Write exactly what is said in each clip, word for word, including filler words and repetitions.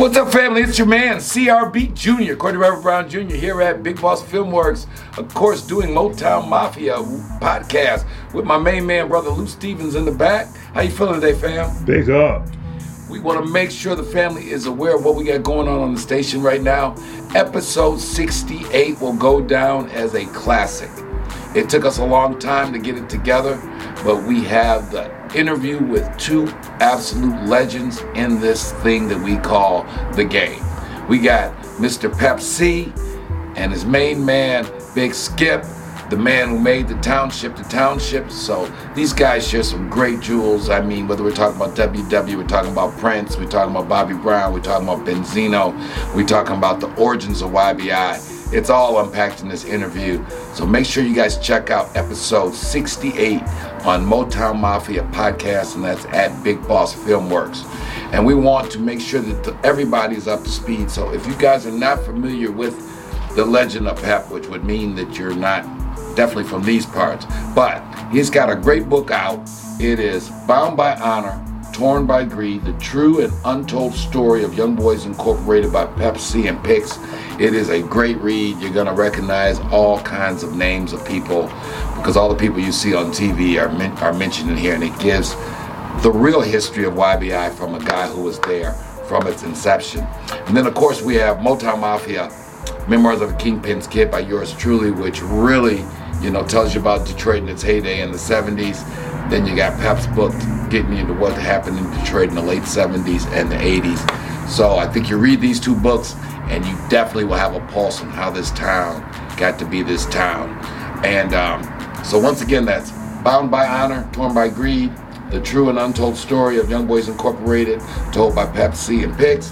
What's up, family? It's your man, C R B Junior, Courtney Reverend Brown Junior here at Big Boss Filmworks, of course, doing Motown Mafia podcast with my main man, brother Lou Stevens in the back. How you feeling today, fam? Big up. We want to make sure the family is aware of what we got going on on the station right now. Episode sixty-eight will go down as a classic. It took us a long time to get it together, but we have the interview with two absolute legends in this thing that we call the game. We got Mister Pep C and his main man, Big Skip, the man who made the township the township. So these guys share some great jewels. I mean, whether we're talking about W W, we're talking about Prince, we're talking about Bobby Brown, we're talking about Benzino, we're talking about the origins of Y B I. It's all unpacked in this interview. So make sure you guys check out episode sixty-eight on Motown Mafia Podcast, and that's at Big Boss Filmworks. And we want to make sure that the, everybody's up to speed. So if you guys are not familiar with the legend of Pep, which would mean that you're not definitely from these parts, but he's got a great book out. It is Bound by Honor, Torn by Greed, the true and untold story of Young Boys Incorporated by Pep C and Pix. It is a great read. You're going to recognize all kinds of names of people because all the people you see on T V are men- are mentioned in here, and it gives the real history of Y B I from a guy who was there from its inception. And then, of course, we have Motown Mafia, Memoirs of a Kingpin's Kid by yours truly, which really, you know, tells you about Detroit in its heyday in the seventies. Then you got Pep's book getting you into what happened in Detroit in the late seventies and the eighties. So I think you read these two books and you definitely will have a pulse on how this town got to be this town. And um, so once again, that's Bound by Honor, Torn by Greed, the true and untold story of Young Boys Incorporated, told by Pep C and Pix.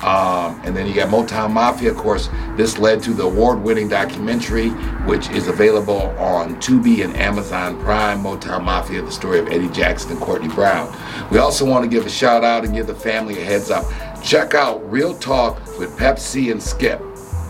Um, and then you got Motown Mafia, of course. This led to the award-winning documentary, which is available on Tubi and Amazon Prime, Motown Mafia, the story of Eddie Jackson and Courtney Brown. We also want to give a shout out and give the family a heads up. Check out Real Talk with Pep C and Skip.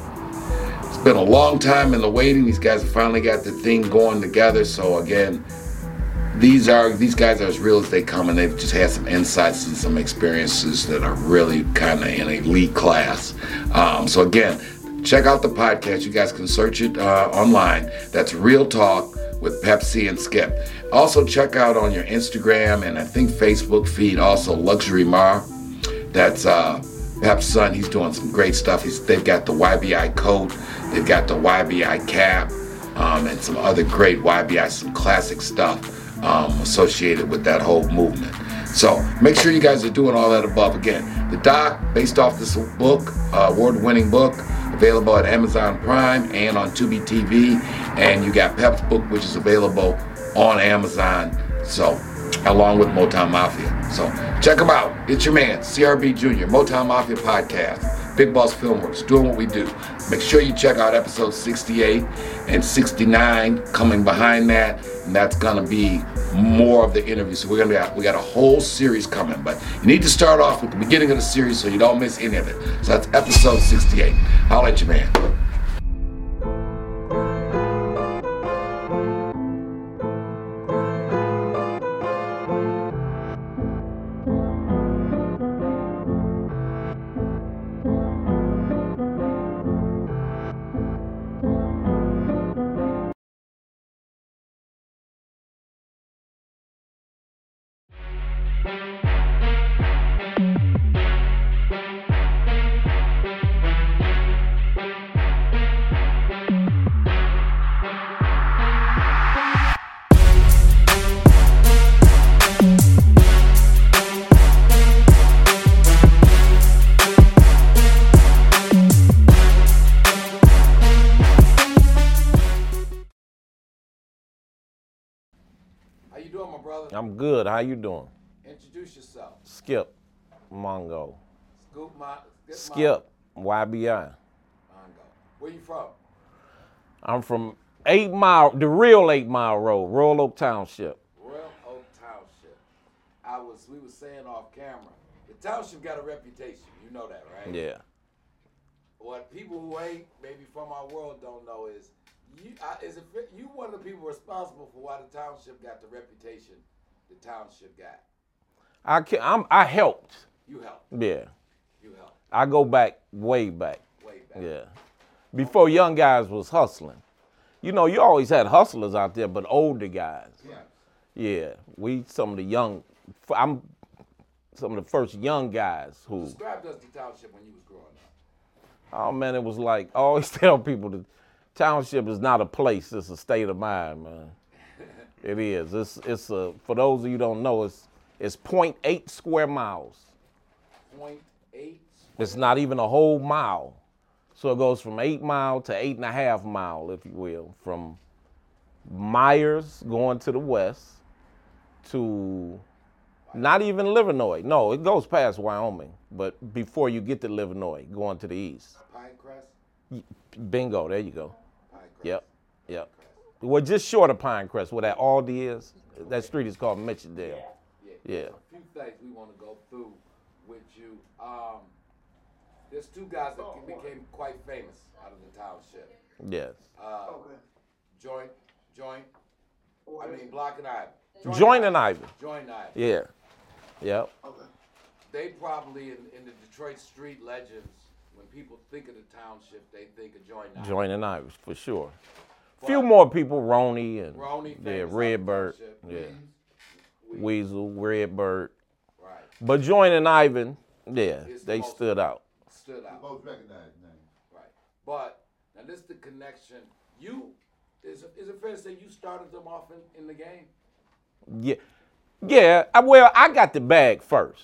It's been a long time in the waiting. These guys have finally got the thing going together. So again, These are these guys are as real as they come, and they've just had some insights and some experiences that are really kind of in elite class. Um, so again, check out the podcast. You guys can search it uh, online. That's Real Talk with Pep C and Skip. Also check out on your Instagram and I think Facebook feed also Luxury Mar. That's uh, Pep's son. He's doing some great stuff. He's, they've got the Y B I coat. They've got the Y B I cap um, and some other great Y B I, some classic stuff. Um, associated with that whole movement. So make sure you guys are doing all that above. Again, the doc based off this book, uh, award-winning book, available at Amazon Prime and on Tubi T V. And you got Pep's book, which is available on Amazon. So, along with Motown Mafia. So check them out. It's your man, C R B Junior, Motown Mafia Podcast. Big Boss Filmworks, doing what we do. Make sure you check out episode sixty-eight and sixty-nine coming behind that, and that's gonna be more of the interview. So we're gonna we got a whole series coming, but you need to start off with the beginning of the series so you don't miss any of it. So that's episode sixty-eight. I'll let you, man. How you doing, my brother? I'm good. How you doing? Introduce yourself. Skip Mongo. Scoop my, Skip Y B I. Mongo. Where you from? I'm from Eight Mile, the real Eight Mile Road, Royal Oak Township. Royal Oak Township. I was, we were saying off camera, the township got a reputation. You know that, right? Yeah. What people who ain't maybe from our world don't know is, you I, is it you one of the people responsible for why the township got the reputation the township got? I can, I'm, I helped. You helped. Yeah. You helped. I go back, way back. Way back. Yeah. Before young guys was hustling. You know, you always had hustlers out there, but older guys. Yeah. Yeah. We, some of the young, I'm some of the first young guys who. Describe us the township when you was growing up. Oh, man, it was like, I always tell people the township is not a place, it's a state of mind, man. It is. It's, it's a, for those of you who don't know, it's, it's zero point eight square miles. zero point eight? It's not even a whole mile. So it goes from eight mile to eight and a half mile, if you will, from Myers going to the west to not even Livernois. No, it goes past Wyoming, but before you get to Livernois, going to the east. Pinecrest? Bingo, there you go. Pinecrest. Yep, yep. We're just short of Pinecrest, where that Aldi is. That street is called Mitchell. Yeah. Yeah. A few things we want to go through with you. Um, there's two guys that became quite famous out of the township. Yes. Uh, Joint, Joint, I mean Block and Ivy. Joint and Ivy. Joint and Ivy. Yeah. Yep. They probably, in, in the Detroit street legends, when people think of the township, they think of Joint and Ivy. Joint and Ivy, for sure. Few more people, Roney and Roney, yeah, famous Redbird, out of the yeah, township. Weez- Weasel, Redbird. Right. But Joint and Ivan, yeah, It's the they most- stood out. Stood out. Both recognized names. Right. But now this is the connection. You is is it fair to say you started them off in, in the game? Yeah, yeah. I, well, I got the bag first,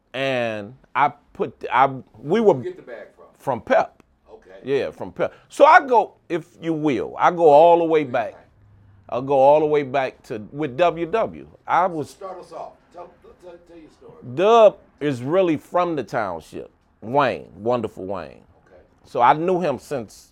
and I put I we were Get the bag from. from Pep. Okay. Yeah, from Pep. So I go, if you will, I go all the way back. I'll go all the way back to with W W. I was Start us off. Tell, tell, tell your story. Dub is really from the township. Wayne, wonderful Wayne. Okay. So I knew him since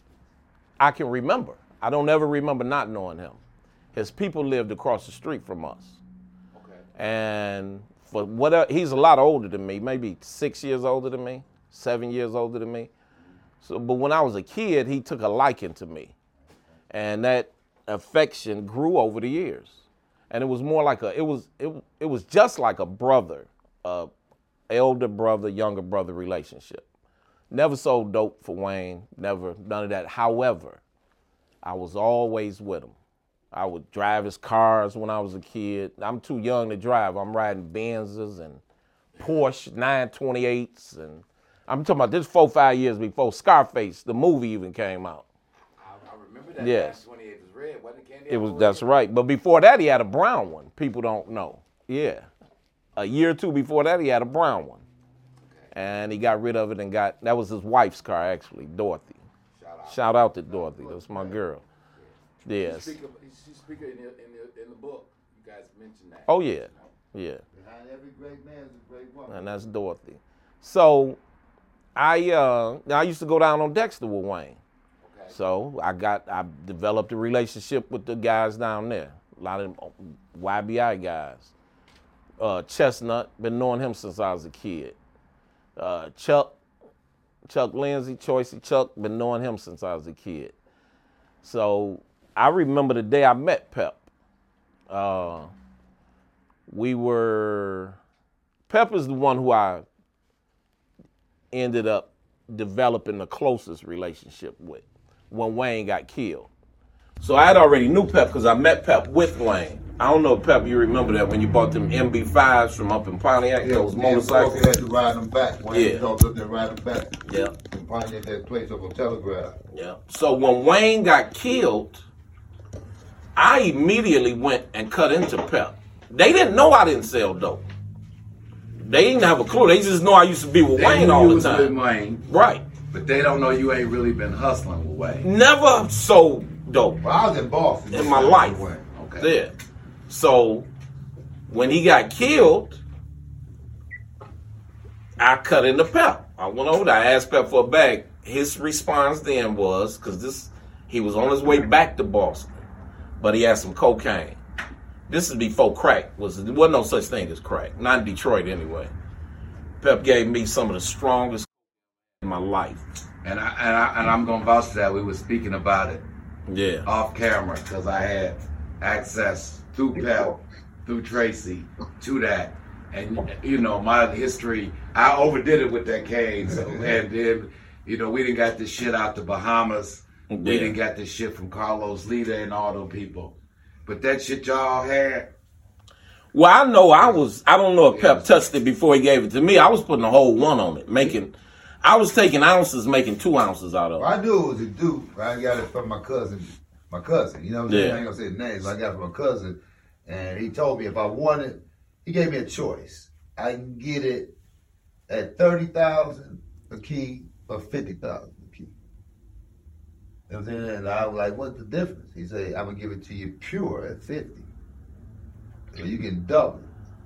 I can remember. I don't ever remember not knowing him. His people lived across the street from us. Okay. And for whatever, he's a lot older than me, maybe six years older than me, seven years older than me. So, but when I was a kid, he took a liking to me. And that affection grew over the years. And it was more like a, it was, it, it was just like a brother, uh, elder brother, younger brother relationship. Never sold dope for Wayne, never, none of that. However, I was always with him. I would drive his cars when I was a kid. I'm too young to drive. I'm riding Benzes and Porsche nine twenty-eights. And I'm talking about this four, five years before Scarface, the movie even came out. I, I remember that. Yes. twenty-eight was red, wasn't it? Candy It was, apple that's red? right. But before that, he had a brown one. People don't know. Yeah. A year or two before that, he had a brown one. And he got rid of it and got, that was his wife's car, actually, Dorothy. Shout out. Shout out to Dorothy. That's my girl. Yes. Speak of, she's speaking in the, in the in the book. You guys mentioned that. Oh, yeah. Yeah. Behind every great man is a great woman. And that's Dorothy. So I uh, I used to go down on Dexter with Wayne. Okay. So I got, I developed a relationship with the guys down there. A lot of them Y B I guys. Uh, Chestnut, been knowing him since I was a kid. Uh, Chuck, Chuck Lindsay, Choicey Chuck, been knowing him since I was a kid. So I remember the day I met Pep. Uh, we were, Pep is the one who I ended up developing the closest relationship with when Wayne got killed. So I had already knew Pep because I met Pep with Wayne. I don't know, Pep, you remember that when you bought them M B fives from up in Pontiac, those motorcycles? You had to ride them back. Wayne Yeah. talked up there, ride them back. Yeah. And Pontiac, that place up on Telegraph. Yeah. So when Wayne got killed, I immediately went and cut into Pep. They didn't know I didn't sell dope. They didn't have a clue. They just know I used to be with They Wayne knew all you the was with time. Wayne, Right. but they don't know you ain't really been hustling with Wayne. Never sold dope Well, I was in Boston. in my life. Okay. Yeah. So when he got killed, I cut into Pep. I went over there. I asked Pep for a bag. His response then was, because this, he was on his way back to Boston, but he had some cocaine. This is before crack was. There wasn't no such thing as crack. Not in Detroit anyway. Pep gave me some of the strongest in my life. And I and I and I'm gonna vouch for that. We were speaking about it Yeah. off camera because I had access through Pep, through Tracy, to that. And, you know, my history, I overdid it with that cane. So, and then, you know, we didn't got this shit out the Bahamas. Yeah. We didn't got this shit from Carlos Lita and all them people. But that shit y'all had. Well, I know I was, I don't know if Pep touched it before he gave it to me. I was putting a whole one on it, making, I was taking ounces, making two ounces out of it. Well, I knew it was a dupe. I got it from my cousin. My cousin, you know what I'm saying? Yeah. I ain't gonna say his name, so I got it from my cousin. And he told me if I wanted, he gave me a choice. I can get it at thirty thousand a key or fifty thousand a key. You know what I'm saying? And I was like, what's the difference? He said, I'm gonna give it to you pure at fifty. So you can double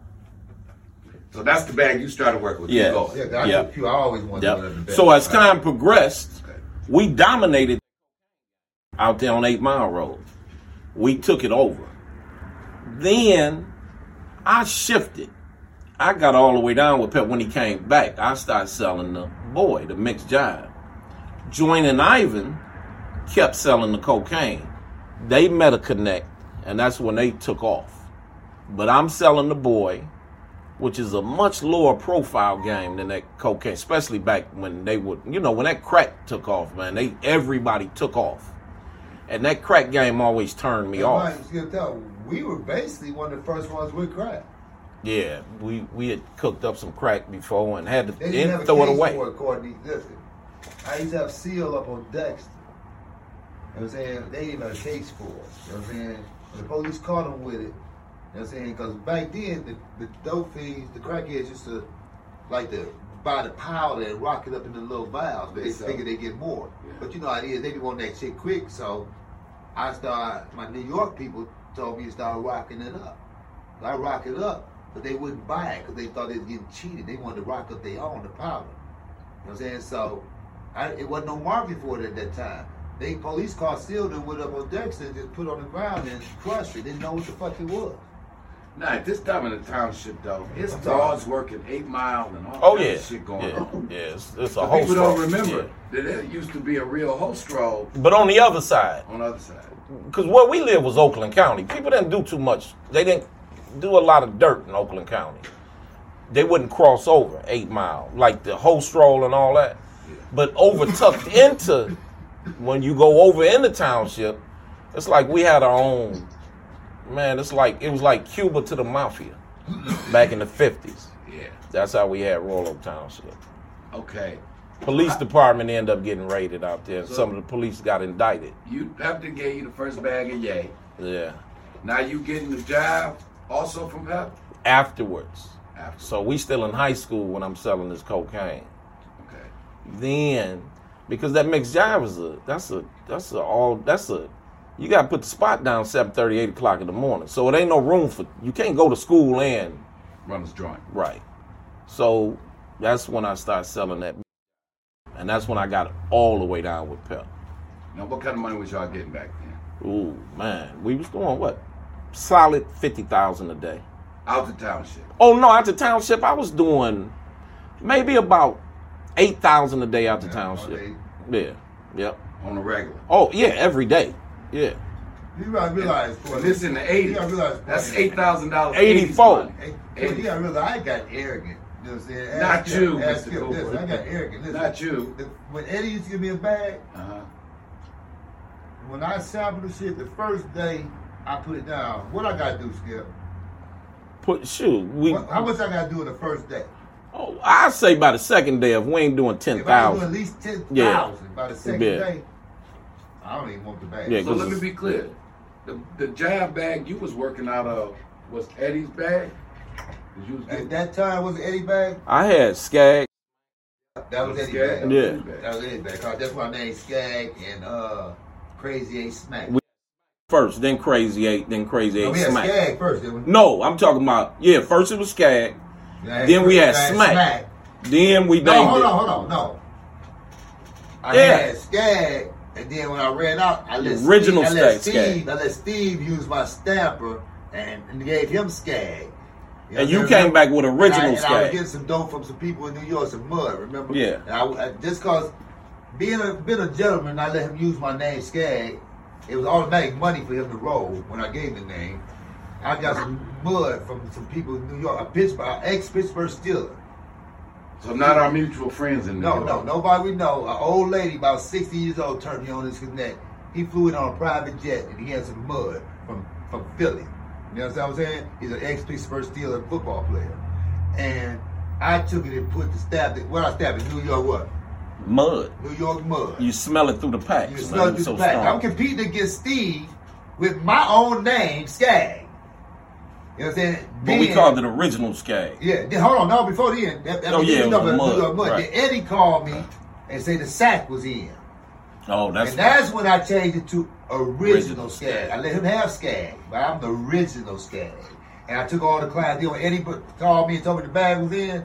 it. So that's the bag you started working with. Yeah. Go. Yeah, 'cause I Yeah. took pure. I always wanted Yep. one of the best. So as time progressed, Okay. we dominated out there on Eight Mile Road. We took it over. Then I shifted. I got all the way down with Pep when he came back. I started selling the boy, the mixed jive. Joyne and Ivan kept selling the cocaine. They met a connect, and that's when they took off. But I'm selling the boy, which is a much lower profile game than that cocaine, especially back when they would, you know, when that crack took off, man, they everybody took off. And that crack game always turned me And off. Mike, you can tell, we were basically one of the first ones with crack. Yeah, we, we had cooked up some crack before and had to They didn't have throw a it case away. for it, Courtney. Listen, I used to have Seal up on Dexter. You know what I'm saying? They didn't have a case for it. You know what I'm saying? When the police caught them with it, you know what I'm saying? Because back then, the, the dope fiends, the crackheads used to like to buy the powder and rock it up in the little vials, but they So- figure they get more. Yeah. But you know how it is, they be wanting that shit quick, so I started, my New York people told me to start rocking it up. So I rock it up, but they wouldn't buy it because they thought they was getting cheated. They wanted to rock up their own, the powder. You know what I'm saying? So I, it wasn't no market for it at that time. They police car sealed and went up on Dexter and just put it on the ground and crushed it. Didn't know what the fuck it was. Nah, at this time in the township, though, it's I'm dogs working eight mile and all Oh kinds yeah, of shit going yeah, on. yeah. It's, it's a But whole people don't story. remember Yeah. that it used to be a real host roll But on the other side, on the other side. because where we live was Oakland County. People didn't do too much. They didn't do a lot of dirt in Oakland County. They wouldn't cross over Eight Mile, like the host roll and all that. But over tucked into, when you go over in the township, it's like we had our own, man, it's like, it was like Cuba to the mafia back in the fifties. Yeah. That's how we had Royal Oak Township. Okay. Police department ended up getting raided out there. And So- some of the police got indicted. You Pepton gave you the first bag of yay. Yeah. Now you getting the job also from Pep? Afterwards. After. So we still in high school when I'm selling this cocaine. Okay. Then, because that mixed jive is a, that's a, that's a all, that's a, you got to put the spot down seven thirty, eight o'clock in the morning. So it ain't no room for, you can't go to school and, Runner's joint. right. So that's when I started selling that. And that's when I got all the way down with Pep. Now, what kind of money was y'all getting back then? Ooh, man, we was doing what? Solid fifty thousand a day. Out the township. Oh no, out the township, I was doing maybe about eight thousand a day out the Yeah, township. okay. Yeah, yep. On the regular. Oh yeah, every day. Yeah. You gotta realize, And Courtney, this in the you eighties. gotta realize, That's Courtney, eight thousand dollars. eighty-four. Hey, Courtney, you gotta realize I got arrogant. You know what I'm saying? Not Ask you, Skip, ask Mister Skip, Cooper. listen, I got arrogant. Listen, Not you. the- when Eddie used to give me a bag, Uh-huh. when I sampled the shit, the first day I put it down, what I gotta do, Skip? Put shoot. We What, how much I gotta do in the first day? oh, I say by the second day if we ain't doing ten If I do at thousand. least ten thousand Yeah. by the second Yeah. day, I don't even want the bag. Yeah, So let me Cause- be clear. The the jab bag you was working out of was Eddie's bag? 'Cause you was At getting that time, was it Eddie bag? I had Skag. That was Eddie Skag? bag. Yeah. That was Eddie bag. 'Cause that's my name, Skag and uh, Crazy Eight Smack. We- First, then Crazy Eight, then Crazy No, Eight we had Smack. Skag first, didn't we? No, I'm talking about yeah. First it was Skag. Then we had Smack. Then we named No, hold it. on, hold on, no. I Yeah. had Skag, and then when I ran out, I let The original Steve, I let Skag, Steve, Skag. I let Steve use my stamper and, and gave him Skag. You And know, you remember? came back with And original I, and I was Skag. getting some dope from some people in New York, some mud, remember? Yeah. And I, I, just cause being a being a gentleman, I let him use my name Skag. It was automatic money for him to roll when I gave him the name. I got some mud from some people in New York, a Pittsburgh, ex-Pittsburgh Steeler. So not our mutual friends in New No, York. no, nobody we know. An old lady, about sixty years old, turned me on this connect. He flew in on a private jet, and he had some mud from, from Philly. You know what I'm saying? He's an ex-Pittsburgh Steeler football player. And I took it and put the stab, where I stabbed it, New York what? Mud. New York mud. You smell it through the packs. You man. smell it through so the pack. strong. I'm competing against Steve with my own name, Skag. You know what I'm saying? But we Then- called it original Skag. Yeah, then, hold on, no, before then. That, that, Oh, yeah, it was the New mud, York mud. right. Then Eddie called me and said the sack was in. Oh, that's And that's when I changed it to original Original Skag. Skag. I let him have Skag, but I'm the original Skag. And I took all the clients. Then when Eddie put, called me and told me the bag was in,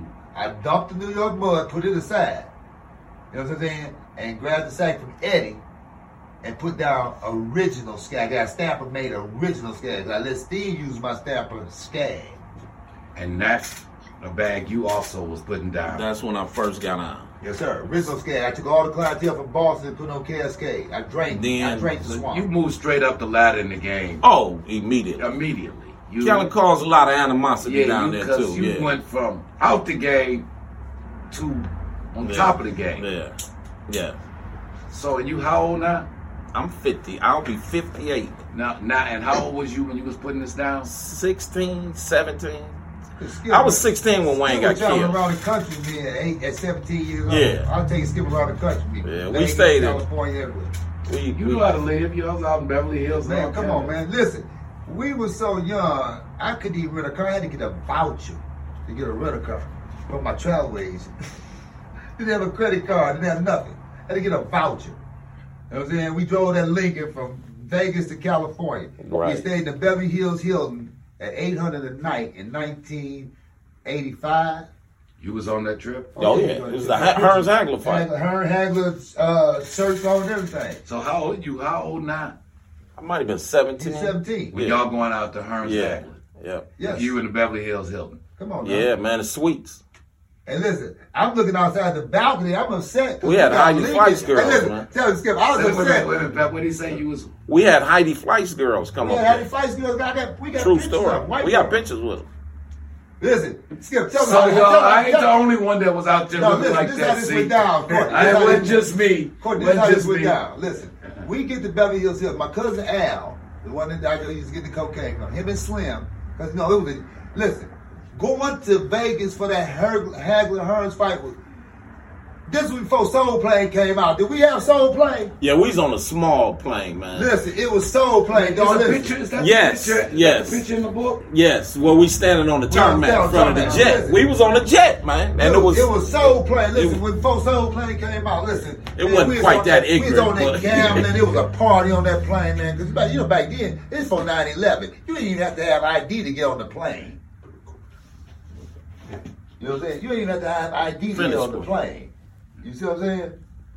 I dumped the New York mud, put it aside. You know what I'm saying? And grabbed the sack from Eddie and put down original Skag. I got a stamper made original Skag. I let Steve use my stamper Skag. And that's a bag you also was putting down. that's when I first got on. Yes, sir. Original Skag. I took all the clientele from Boston and put on Cascade. I drank. I Then- drank the swamp. You moved straight up the ladder in the game Oh, immediately. immediately. You, Kelly caused a lot of animosity yeah, down you, there 'cause too. you yeah. went from out the game to on Yeah. top of the game. Yeah. Yeah. So, and you how old now? I'm fifty. I'll be fifty-eight. Now, now, and how old was you when you was putting this down? sixteen, seventeen. Skip, I was sixteen when Wayne got traveling killed. around the country, man, at, eight, at seventeen years old. Yeah. I'll take a skip around the country. Man. Yeah, we Vegas, stayed in- California, everywhere. We, You we, know how to live. You know, I was out in Beverly Hills. and Man, all come kinda- on, man. Listen, we were so young, I couldn't even rent a car. I had to get a voucher to get a rental car from my travel agent. Didn't have a credit card, didn't have nothing. Had to get a voucher. You know what I'm saying? We drove that Lincoln from Vegas to California. Right. We stayed in the Beverly Hills Hilton at eight hundred a night in nineteen eighty-five. You was on that trip. Oh, yeah. It was the Ha- Hearns Hagler fight. Hearns Hagler uh, shirt on and everything. So how old you? How old now? I might have been seventeen. He's seventeen. When Yeah. y'all going out to Hearns Yeah. Hagler? Yeah. Yes. You in the Beverly Hills Hilton. Come on, now. Yeah, man, it's sweets. And listen, I'm looking outside the balcony. I'm upset. 'cause We had got Heidi Lincoln. Fleiss girls, Hey, listen, man. Tell me, Skip, I was Wait, wait, upset. wait, wait, wait, what did he say? You was We had Heidi Fleiss girls come Yeah, up Heidi there. Fleiss girls got that. We got True pictures story. of them, white We got girls. pictures with them. Listen, Skip, tell me. so how- y'all. tell me- I ain't tell the me- only one that was out there No, looking listen, like this that. how this see? went down, Courtney. I, This it how wasn't this- just me. Courtney, this Wasn't how this just went me. down. Listen, we get to Beverly Hills Hills. My cousin Al, the one that I used to get the cocaine from, him and Slim, because no, it was a, listen, going to Vegas for that Hagler Hearns fight was. This was before Soul Plane came out. Did we have Soul Plane? Yeah, we was on a small plane, man. Listen, it was Soul Plane. Is Dog, the listen. picture? Is that Yes, the picture? Is yes. that the picture in the book? Yes, well, we standing on the tarmac down, in front of the tarmac. jet. Listen. We was on the jet, man, and it was it was Soul Plane. Listen, it- when before Soul Plane came out, listen, It man, wasn't we was quite on that We was ignorant, on that but- gambling. It was a party on that plane, man. Because you know back then, it's for nine eleven. You didn't even have to have I D to get on the plane. You know what I'm saying? You didn't even have to have I D to Finish get on the with it. plane. You see what I'm saying?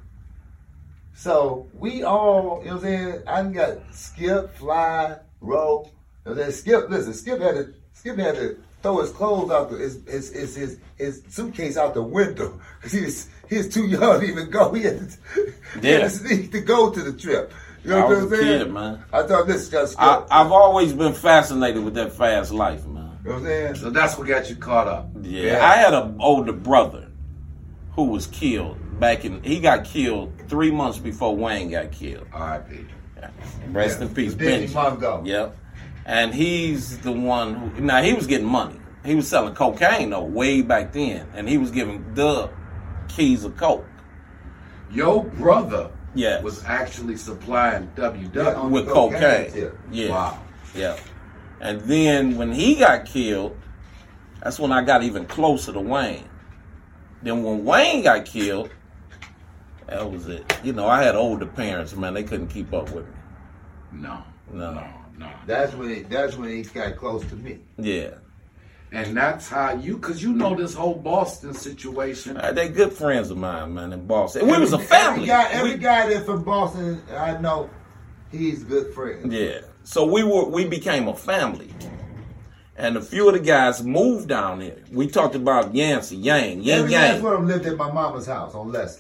So we all, you know what I'm saying? I done got Skip, Fly, Row. You know what I'm saying? Skip, listen, Skip had to Skip had to throw his clothes out the his his his his, his suitcase out the window because he was he was too young to even go. He had to, he had Yeah. to sneak to go to the trip. You know I what was I'm a saying? kid, man. I thought this just Skip. I, I've always been fascinated with that fast life, man. you know what I'm saying? So that's what got you caught up. Yeah, I had an older brother who was killed back in. He got killed three months before Wayne got killed. R I P Rest Yeah, in peace, Disney Benji. Mongo. Yep. And he's the one who. Now he was getting money. He was selling cocaine though, way back then, and he was giving Dub keys of coke. Your brother Yes. was actually supplying W Yeah, W. on with the cocaine cocaine. tip. Yeah. Wow. Yeah. And then when he got killed, that's when I got even closer to Wayne. Then when Wayne got killed, that was it. You know, I had older parents, man. They couldn't keep up with me. No, No. no, no. That's when he, that's when he got close to me. Yeah. And that's how you, because you know this whole Boston situation. Uh, they good friends of mine, man, in Boston. And we was a family. Every guy, every We- guy that's from Boston, I know, he's good friends. Yeah. So we were we became a family. And a few of the guys moved down here. We talked about Yancey, Yang, Yang Every last Yang. one of them lived at my mama's house on Leslie.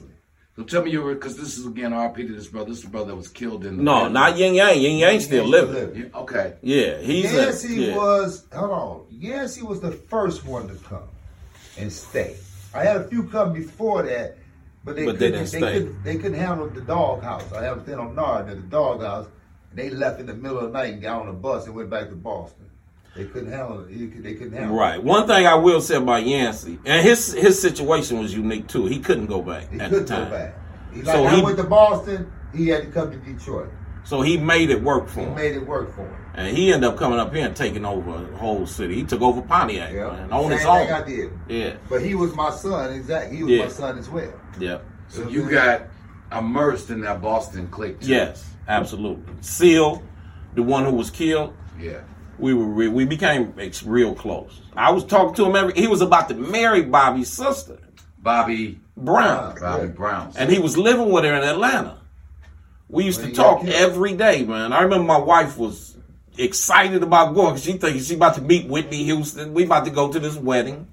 So tell me your, because this is again R P to this brother. This is the brother that was killed in the No, band. not Yin Yang. Yin Yang still living. living. Yeah, okay. Yeah, he's Yancey a, yeah. was, hold on, Yancey was the first one to come and stay. I had a few come before that, but they But they couldn't, didn't they, stay. couldn't, they couldn't handle the doghouse. I have been on Nard at the doghouse, and they left in the middle of the night and got on a bus and went back to Boston. They couldn't handle it. They couldn't handle Right. it. One thing I will say about Yancey, and his his situation was unique too. He couldn't go back He at couldn't the time. go back. He, So like I he- went to Boston, he had to come to Detroit. So he made it work for He him. made it work for him. And he ended up coming up here and taking over the whole city. He took over Pontiac, Yeah. man, on Same his thing own. I did. Yeah, But he was my son, exactly. He was Yeah. my son as well. yeah. So you got immersed in that Boston clique. Too. Yes, absolutely. Seal, the one who was killed, Yeah. we were re- we became ex- real close. I was talking to him every. He was about to marry Bobby's sister, Bobby Brown, Bobby Yeah. Brown. and he was living with her in Atlanta. We used When to he got talk killed. every day, man. I remember my wife was excited about going because she thinking she about to meet Whitney Houston. We about to go to this wedding.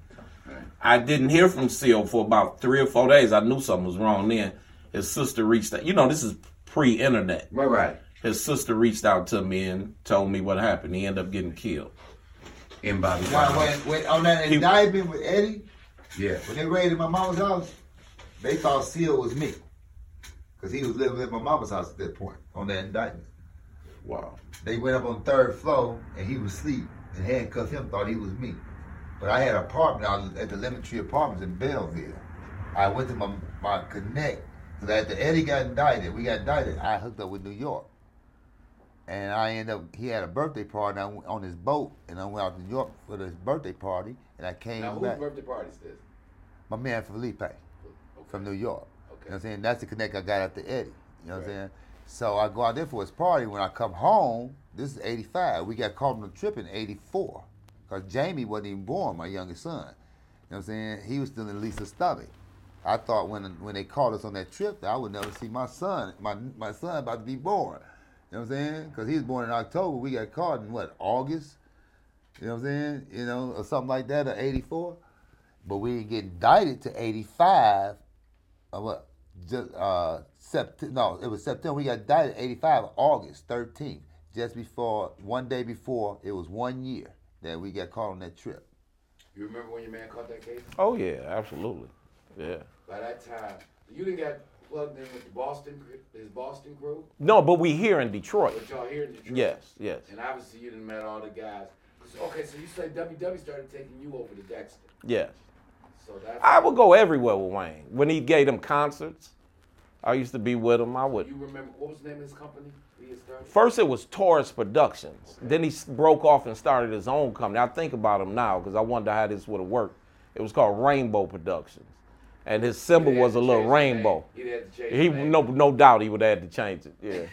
I didn't hear from Seal for about three or four days. I knew something was wrong then. His sister reached out. You know, this is pre-internet. Right, right. His sister reached out to me and told me what happened. He ended up getting killed. In Bobby When, Brown. when, when on that He- indictment with Eddie, Yeah. when they raided my mama's house, they thought Seal was me. Because he was living at my mama's house at that point on that indictment. Wow. They went up on the third floor and he was asleep and handcuffed him, thought he was me. But I had an apartment out at the Lemon Tree Apartments in Belleville. I went to my, my connect, because after Eddie got indicted, we got indicted, I hooked up with New York. And I ended up, he had a birthday party on on his boat, and I went out to New York for his birthday party, and I came Now, whose back. birthday party is this? My man Felipe from New York. You Okay. know what I'm saying? That's the connect I got after Eddie. You know what I'm Right. saying? So I go out there for his party. When I come home, this is eighty-five. We got caught on a trip in eighty-four. Because Jamie wasn't even born, my youngest son. You know what I'm saying? He was still in Lisa's stomach. I thought when when they caught us on that trip that I would never see my son, my my son about to be born. You know what I'm saying? Because he was born in October. We got caught in what, August? You know what I'm saying? You know, or something like that, or eighty-four. But we didn't get indicted to eighty-five. Or what? Just uh, September. No, it was September. We got indicted eighty-five, August thirteenth, just before one day before. It was one year that we got caught on that trip. You remember when your man caught that case? Oh yeah, absolutely. Yeah. By that time, you didn't get plugged in with the Boston, his Boston crew, No, but we here in Detroit. but y'all here in Detroit. Yes, yes. And obviously you done met all the guys. 'Cause- Okay, so you say W W started taking you over to Dexter. Yes. So that's I would go everywhere with Wayne. When he gave them concerts, I used to be with him. I would. You remember what was the name of his company? He had started? First, it was Taurus Productions. Then he s- broke off and started his own company. I think about him now because I wonder how this would have worked. It was called Rainbow Productions, and his symbol He'd had was a to little change the name. rainbow. He'd had to change He the name. no no doubt he would have had to change it.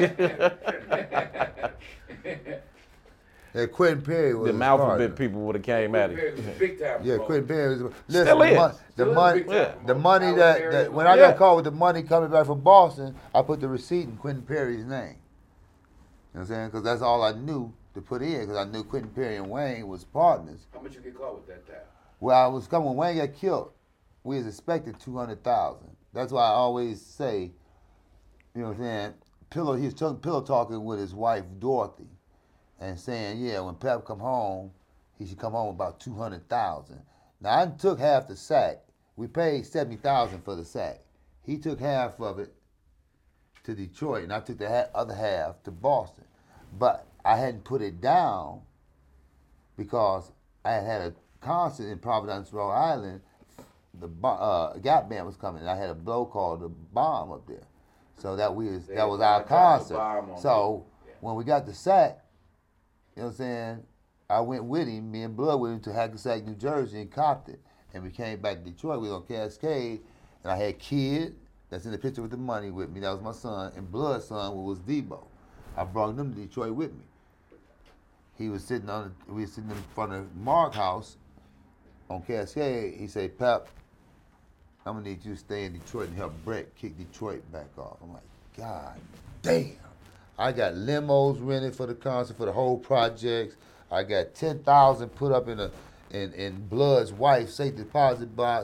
Yeah. Yeah, Quentin Perry was The his alphabet partner. people would have came at Perry was a it. big time. Yeah, promoter. Quentin Perry was. Listen, Still the, is. mon- the Still is a money, big time yeah. the promoter. money Tyler that, Perry that was when one I of Yeah. got caught with the money coming back from Boston, I put the receipt in Quentin Perry's name. You know what I'm saying? Because that's all I knew to put in. Because I knew Quentin Perry and Wayne was partners. How much you get caught with that time? Well, I was coming when Wayne got killed. We was expected two hundred thousand. That's why I always say, you know what I'm saying? Pillow, he was talking, pillow talking with his wife Dorothy, and saying, yeah, when Pep come home, he should come home with about two hundred thousand. Now I took half the sack. We paid seventy thousand for the sack. He took half of it to Detroit, and I took the ha- other half to Boston. But I hadn't put it down because I had had a concert in Providence, Rhode Island. The bo- uh, Gap Band was coming, and I had a blow called the Bomb up there. So that we was, They that was had our the Bomb concert. on So it. when we got the sack, you know what I'm saying, I went with him, me and Blood with him to Hackensack, New Jersey, and copped it. And we came back to Detroit. We was on Cascade, and I had Kid, that's in the picture with the money with me. That was my son, and Blood's son was Debo. I brought them to Detroit with me. He was sitting on, we were sitting in front of Mark House on Cascade. He said, Pep, I'm gonna need you to stay in Detroit and help Brett kick Detroit back off. I'm like, God damn. I got limos rented for the concert, for the whole projects. I got ten thousand put up in a in, in Blood's wife's safe deposit box. We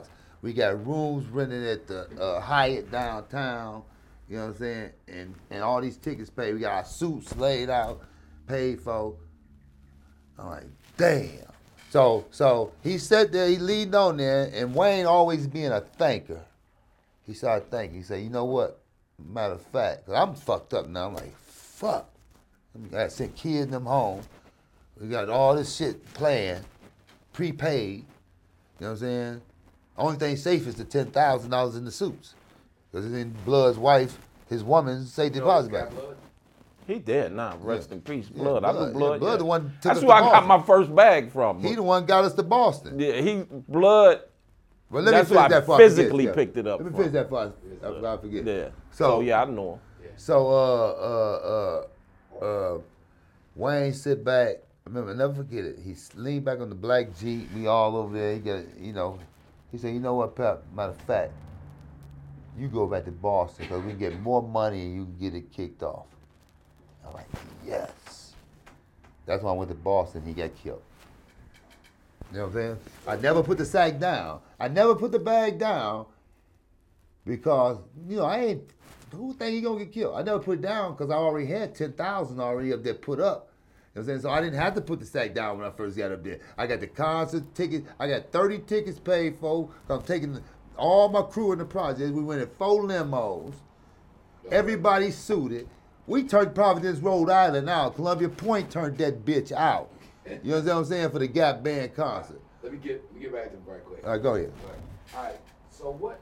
We got rooms rented at the uh, Hyatt downtown. You know what I'm saying? And and all these tickets paid. We got our suits laid out, paid for. I'm like, damn. So so he sat there, he leaned on there, and Wayne always being a thinker. He started thinking. He said, you know what? Matter of fact, cause I'm fucked up now. I'm like, fuck. I got sent kids them home. We got all this shit planned, prepaid. You know what I'm saying? Only thing safe is the ten thousand dollars in the suits. Because it's in Blood's wife, his woman's safe deposit back. He dead now. Rest Yeah. in peace, Yeah, Blood. I Blood, knew Blood. yeah, Blood yeah. the one took That's us where I to got Boston. my first bag from. He the one got us to Boston. Yeah, he Blood. But let That's me why finish I that before I forget, physically yeah. picked it up Let me from. finish that before I, before I forget. Yeah. So, So yeah, I know him. So uh uh uh uh Wayne sit back. I remember, never forget it. He leaned back on the black Jeep. We all over there. He got, you know, he said, you know what, Pep? Matter of fact, you go back to Boston because we can get more money and you can get it kicked off. I'm like, yes. That's why I went to Boston. He got killed. You know what I'm saying? I never put the sack down. I never put the bag down because, you know, I ain't, who think he gonna get killed? I never put it down because I already had ten thousand already up there put up. You know what I'm saying? So I didn't have to put the sack down when I first got up there. I got the concert tickets. I got thirty tickets paid for. I'm taking all my crew in the project. We went in four limos. Everybody suited. We turned Providence, Rhode Island out. Columbia Point turned that bitch out. You know what I'm saying? For the Gap Band concert. Let me get let me get back to him right quick. All right, go ahead. All right. So what?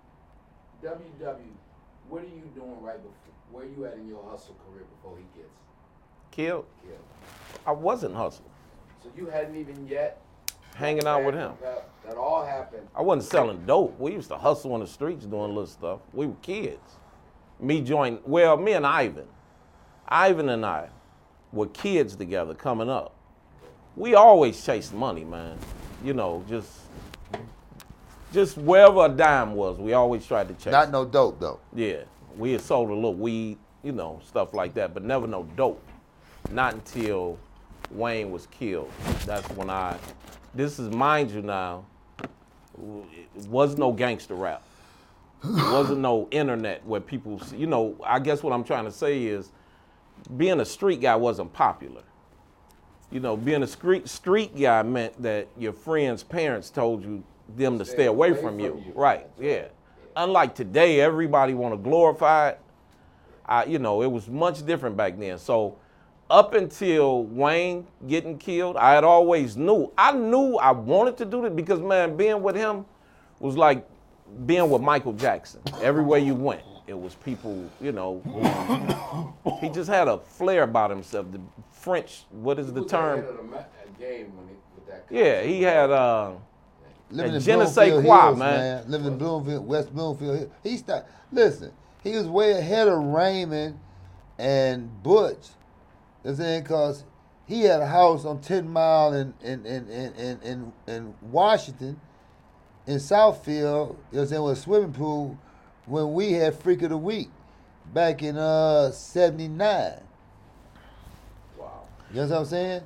W W. What are you doing right before? Where you at in your hustle career before he gets Killed. killed? I wasn't hustling. So you hadn't even yet Hanging out with him. That, that all happened. I wasn't selling dope. We used to hustle on the streets doing little stuff. We were kids. Me joined, well, me and Ivan. Ivan and I were kids together coming up. We always chased money, man. You know, just just wherever a dime was, we always tried to chase. Not no dope though. Yeah, we had sold a little weed, you know, stuff like that, but never no dope. Not until Wayne was killed. That's when I, this is, mind you now, it was no gangster rap. It wasn't no internet where people, you know, I guess what I'm trying to say is being a street guy wasn't popular. You know, being a street street guy meant that your friends' parents told you them to stay away from you. Right, yeah. Unlike today, everybody want to glorify it. I, you know, it was much different back then. So up until Wayne getting killed, I had always knew. I knew I wanted to do it because, man, being with him was like being with Michael Jackson. Everywhere you went, it was people, you know, who, he just had a flair about himself. The French, what is He the was term? ahead of the ma- game when he, with that Yeah, he had, uh, Living And in je ne sais Bloomfield quoi, Hills, man. Living in Bloomfield, West Bloomfield Hills. He started, listen, he was way ahead of Raymond and Butch. You know what I'm saying? Because he had a house on ten mile in, in, in, in, in, in, in Washington, in Southfield, you know what I'm saying, with a swimming pool, when we had Freak of the Week back in uh seventy-nine. Wow. You know what I'm saying?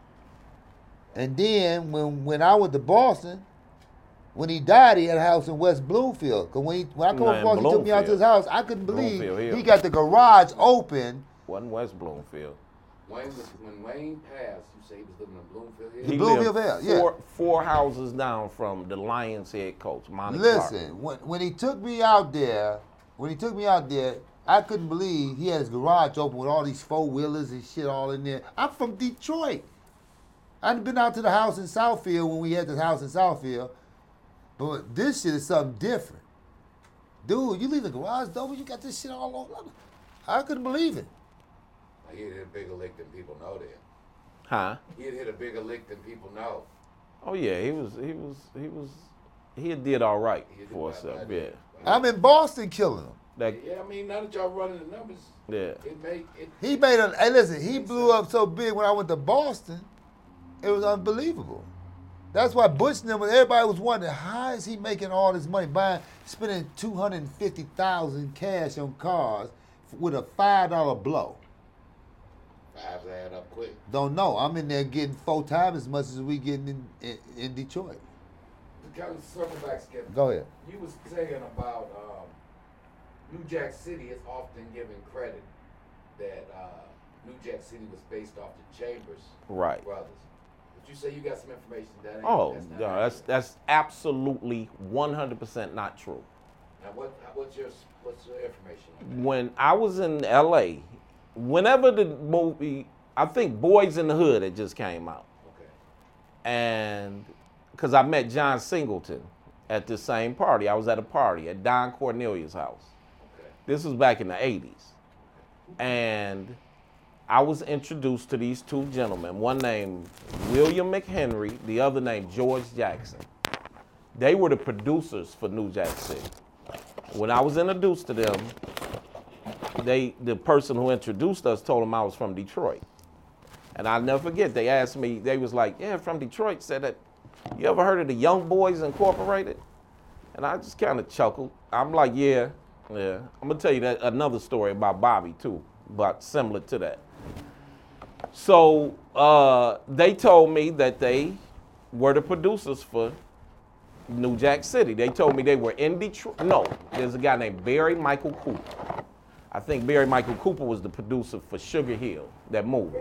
And then when when I went to Boston, when he died, he had a house in West Bloomfield. Cause when he when I come Nah, to in Boston, he took me out to his Bloomfield. house. I couldn't believe Bloomfield Hill. he got the garage open. wasn't West Bloomfield. Wayne was, when Wayne passed, you say he was living in Bloomfield Hills? He Bloomfield lived Hill, yeah. four, four houses down from the Lions head coach, Monty Listen, Clark. when when he took me out there, when he took me out there, I couldn't believe he had his garage open with all these four wheelers and shit all in there. I'm from Detroit. I'd been out to the house in Southfield when we had this house in Southfield, but this shit is something different. Dude, you leave the garage door, you got this shit all over. I couldn't believe it. Like, he'd hit a bigger lick than people know then. Huh? He'd hit a bigger lick than people know. Oh yeah, he was he was he was he did all right He did for right himself. by Yeah. that. I'm in Boston killing him. That Yeah, I mean, now that y'all running the numbers, yeah. it make it. He made a, hey listen, he blew up so big when I went to Boston, it was unbelievable. That's why Butch and them, everybody was wondering, how is he making all this money, buying, spending two hundred fifty thousand dollars cash on cars with a five dollar blow? Fives add up quick. Don't know. I'm in there getting four times as much as we getting in, in, in Detroit. kind of circle back, Skip. Go ahead. You was saying about um, New Jack City is often given credit that uh, New Jack City was based off the Chambers Right. brothers. But you say you got some information that ain't. Oh, that's not no, that's accurate. that's absolutely one hundred percent not true. Now what? What's your what's your information on that? When I was in L A, whenever the movie, I think Boys in the Hood had just came out, Okay. and because I met John Singleton at the same party. I was at a party at Don Cornelius' house. Okay. This was back in the eighties, and I was introduced to these two gentlemen, one named William McHenry, the other named George Jackson. They were the producers for New Jack City. When I was introduced to them, they the person who introduced us told them I was from Detroit. And I'll never forget, they asked me, they was like, yeah, from Detroit, said that, you ever heard of the Young Boys Incorporated? And I just kind of chuckled. I'm like, yeah, yeah. I'm gonna tell you that another story about Bobby too, but similar to that. So uh, they told me that they were the producers for New Jack City. They told me they were in Detroit. No, there's a guy named Barry Michael Cooper. I think Barry Michael Cooper was the producer for Sugar Hill, that movie.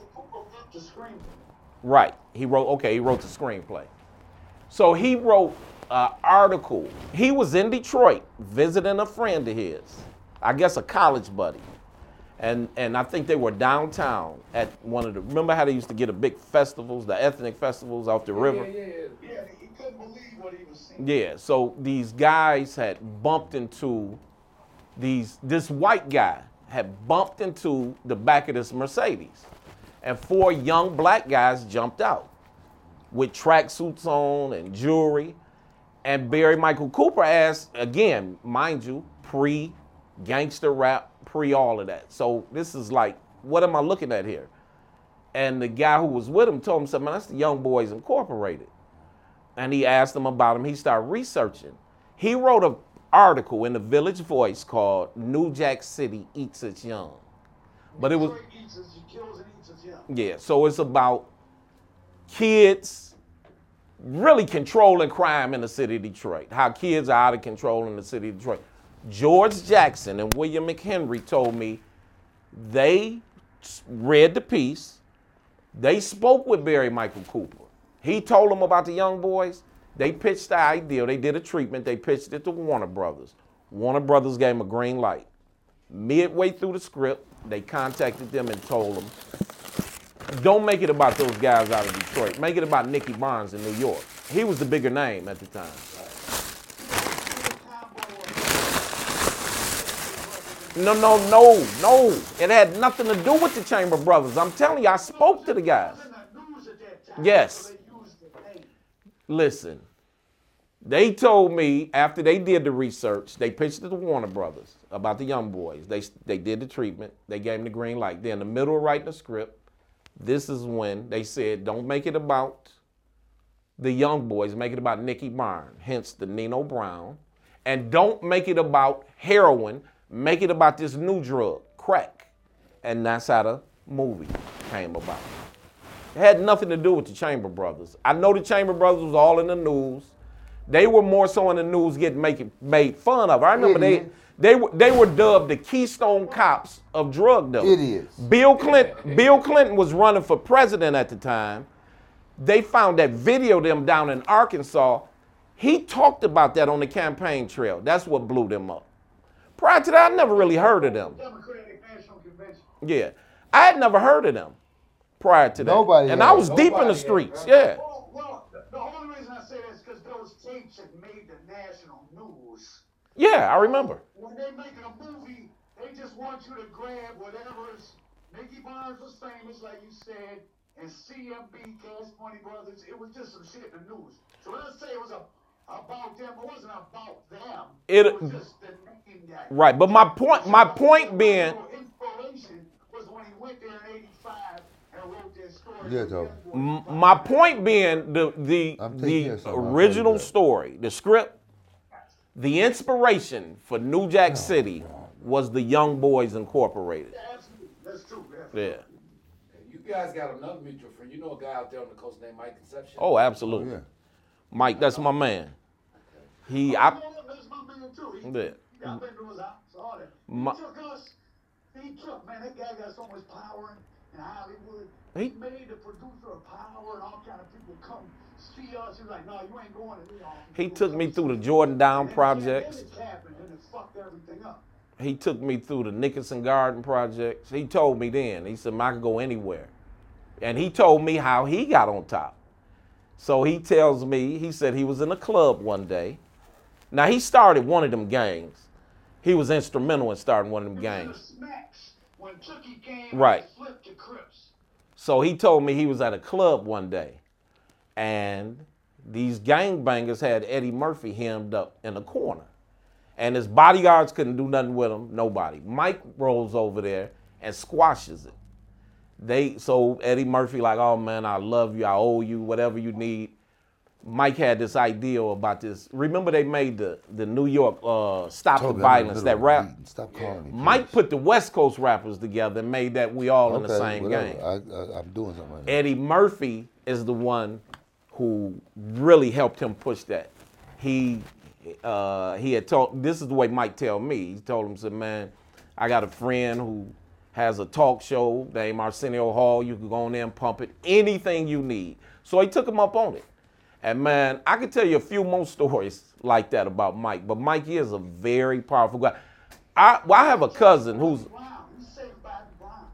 Right. He wrote, okay, he wrote the screenplay. So he wrote an article. He was in Detroit visiting a friend of his, I guess a college buddy. And and I think they were downtown at one of the, remember how they used to get a big festivals, the ethnic festivals off the river? Yeah, yeah, yeah. Yeah, he couldn't believe what he was seeing. Yeah, so these guys had bumped into these, this white guy had bumped into the back of this Mercedes. And four young black guys jumped out with tracksuits on and jewelry. And Barry Michael Cooper asked, again, mind you, pre-gangster rap, pre all of that. So this is like, what am I looking at here? And the guy who was with him told him, said, man, that's the Young Boys Incorporated. And he asked him about him. He started researching. He wrote an article in the Village Voice called New Jack City Eats Its Young. But it was, Detroit eats its, kills and eats its young. yeah, so it's about kids really controlling crime in the city of Detroit, how kids are out of control in the city of Detroit. George Jackson and William McHenry told me they read the piece, they spoke with Barry Michael Cooper. He told them about the Young Boys. They pitched the idea, they did a treatment, they pitched it to Warner Brothers. Warner Brothers gave them a green light. Midway through the script, they contacted them and told them, don't make it about those guys out of Detroit. Make it about Nicky Barnes in New York. He was the bigger name at the time. No, no, no, no. It had nothing to do with the Chamber Brothers. I'm telling you, I spoke to the guys. Yes. Listen, they told me after they did the research, they pitched it to Warner Brothers about the Young Boys. They they did the treatment. They gave them the green light. They're in the middle of writing the script. This is when they said, don't make it about the Young Boys. Make it about Nicky Barnes, hence the Nino Brown. And don't make it about heroin. Make it about this new drug, crack. And that's how the movie came about. It had nothing to do with the Chamber Brothers. I know the Chamber Brothers was all in the news. They were more so in the news getting make it, made fun of. I remember they, they, were, they were dubbed the Keystone Cops of drug dealers. It is. Bill Clinton, Bill Clinton was running for president at the time. They found that video of them down in Arkansas. He talked about that on the campaign trail. That's what blew them up. Prior to that, I never really heard of them. Democratic National Convention. Yeah, I had never heard of them prior to that. Nobody and had. I was deep in Nobody the had, streets. right? Yeah. Well, well, the, the only reason I say that is because those tapes had made the national news. Yeah, I remember. When they making a movie, they just want you to grab whatever's. Nicky Barnes was famous, like you said, and C M B, Cash Money Brothers. It was just some shit in the news. So let's say it was a, about them. It wasn't about them. It- It, was just the name guy. Right, but my point, my point being, Inspiration was when he went there in eighty-five and wrote that story. Yeah, though. m- my point being, the the I'm taking the this off, I'll tell original you that. story, the script, the inspiration for New Jack City was the Young Boys Incorporated. Absolutely. That's true. That's Yeah. You guys got another mutual friend. You know a guy out there on the coast named Mike Conception? Oh, absolutely. Yeah. Mike, that's my man. He, Oh, I, you know what? That's my man too. He, Yeah. he, I've been to his house, all that. He My- took us. He took, man, that guy got so much power in, in Hollywood. He- He made the producer of Power and all kind of people come see us. He was like, no, you ain't going to New York. he took me through the Jordan Down And then- projects. And then it happened, and it fucked everything up. He took me through the Nickerson Garden projects. He told me then, he said, I could go anywhere. And he told me how he got on top. So he tells me, he said he was in a club one day. Now he started one of them gangs. He was instrumental in starting one of them He was in gangs. the Smacks when Tookie came Right. and flipped to Crips. So he told me he was at a club one day. And these gangbangers had Eddie Murphy hemmed up in a corner. And his bodyguards couldn't do nothing with him, nobody. Mike rolls over there and squashes it. They so Eddie Murphy like, oh man, I love you, I owe you, whatever you need. Mike had this idea about this. Remember they made the, the New York uh, Stop the Toby, I'm in the Violence, middle that of rap. reading. Stop calling me. Mike please. put the West Coast rappers together and made that we all in the Okay, same whatever. game. I, I, I'm doing something right now. Eddie Murphy is the one who really helped him push that. He uh, he had told, this is the way Mike tell me. He told him, said, man, I got a friend who has a talk show named Arsenio Hall. You can go on there and pump it, anything you need. So he took him up on it. And man, I could tell you a few more stories like that about Mike, but Mike is a very powerful guy. I, well, I have a cousin who's, Brown, he saved Bobby Brown.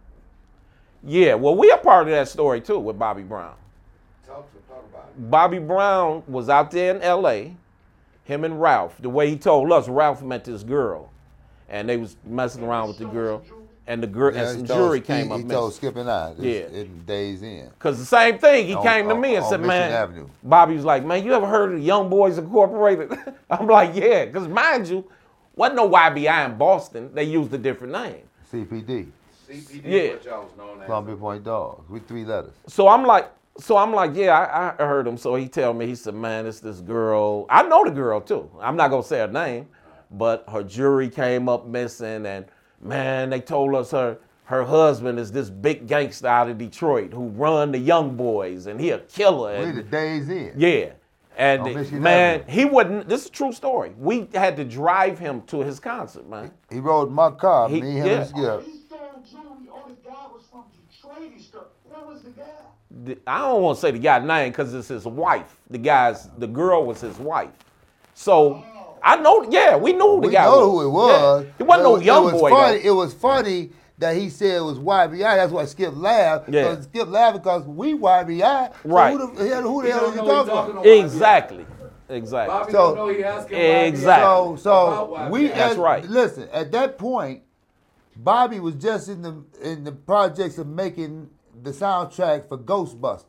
yeah, well, we are part of that story too with Bobby Brown. Talk to talk about it. Bobby Brown was out there in L A, him and Ralph. The way he told us, Ralph met this girl, and they was messing around with the girl, and the girl Yeah, and some he told jury Skip- came up He told missing. Skip and I. Yeah. In Days In. Cause the same thing, he On- came to on- me and on said, Mission "Man," Avenue. Bobby was like, "Man, you ever heard of Young Boys Incorporated?" I'm like, "Yeah," cause mind you, wasn't no Y B I in Boston. They used a different name. C P D. C P D Yeah. is what y'all was known as. Columbia Point Dogs. With three letters. So I'm like, so I'm like, yeah, I, I heard him. So he tell me, he said, man, it's this girl. I know the girl too. I'm not gonna say her name, but her jury came up missing, and man, they told us her her husband is this big gangster out of Detroit who run the Young Boys, and he a killer. We And, the Days In. yeah. And On Michigan man, Avenue. he wouldn't. This is a true story. We had to drive him to his concert, man. He rode my car. He- me, him, yeah. and Skip. He stole jewelry. Oh, the guy was from Detroit. He stole. What was the guy? The- I don't want to say the guy's name because it's his wife. The guy's, the girl was his wife. So I know, yeah, we knew who the We guy know was. who it was. Yeah. He wasn't no It young was boy. Funny, though. it was funny that he said it was Y B I. That's why Skip laughed. Yeah. 'Cause Skip laughed because we Y B I. So Right. Who the hell, who the He hell don't is he know talking he's about? talking to Y B I. Exactly. Exactly. Bobby So- don't know he asking Y B I Exactly. So, about so Y B I. we That's at- right. Listen, at that point, Bobby was just in the in the projects of making the soundtrack for Ghostbusters.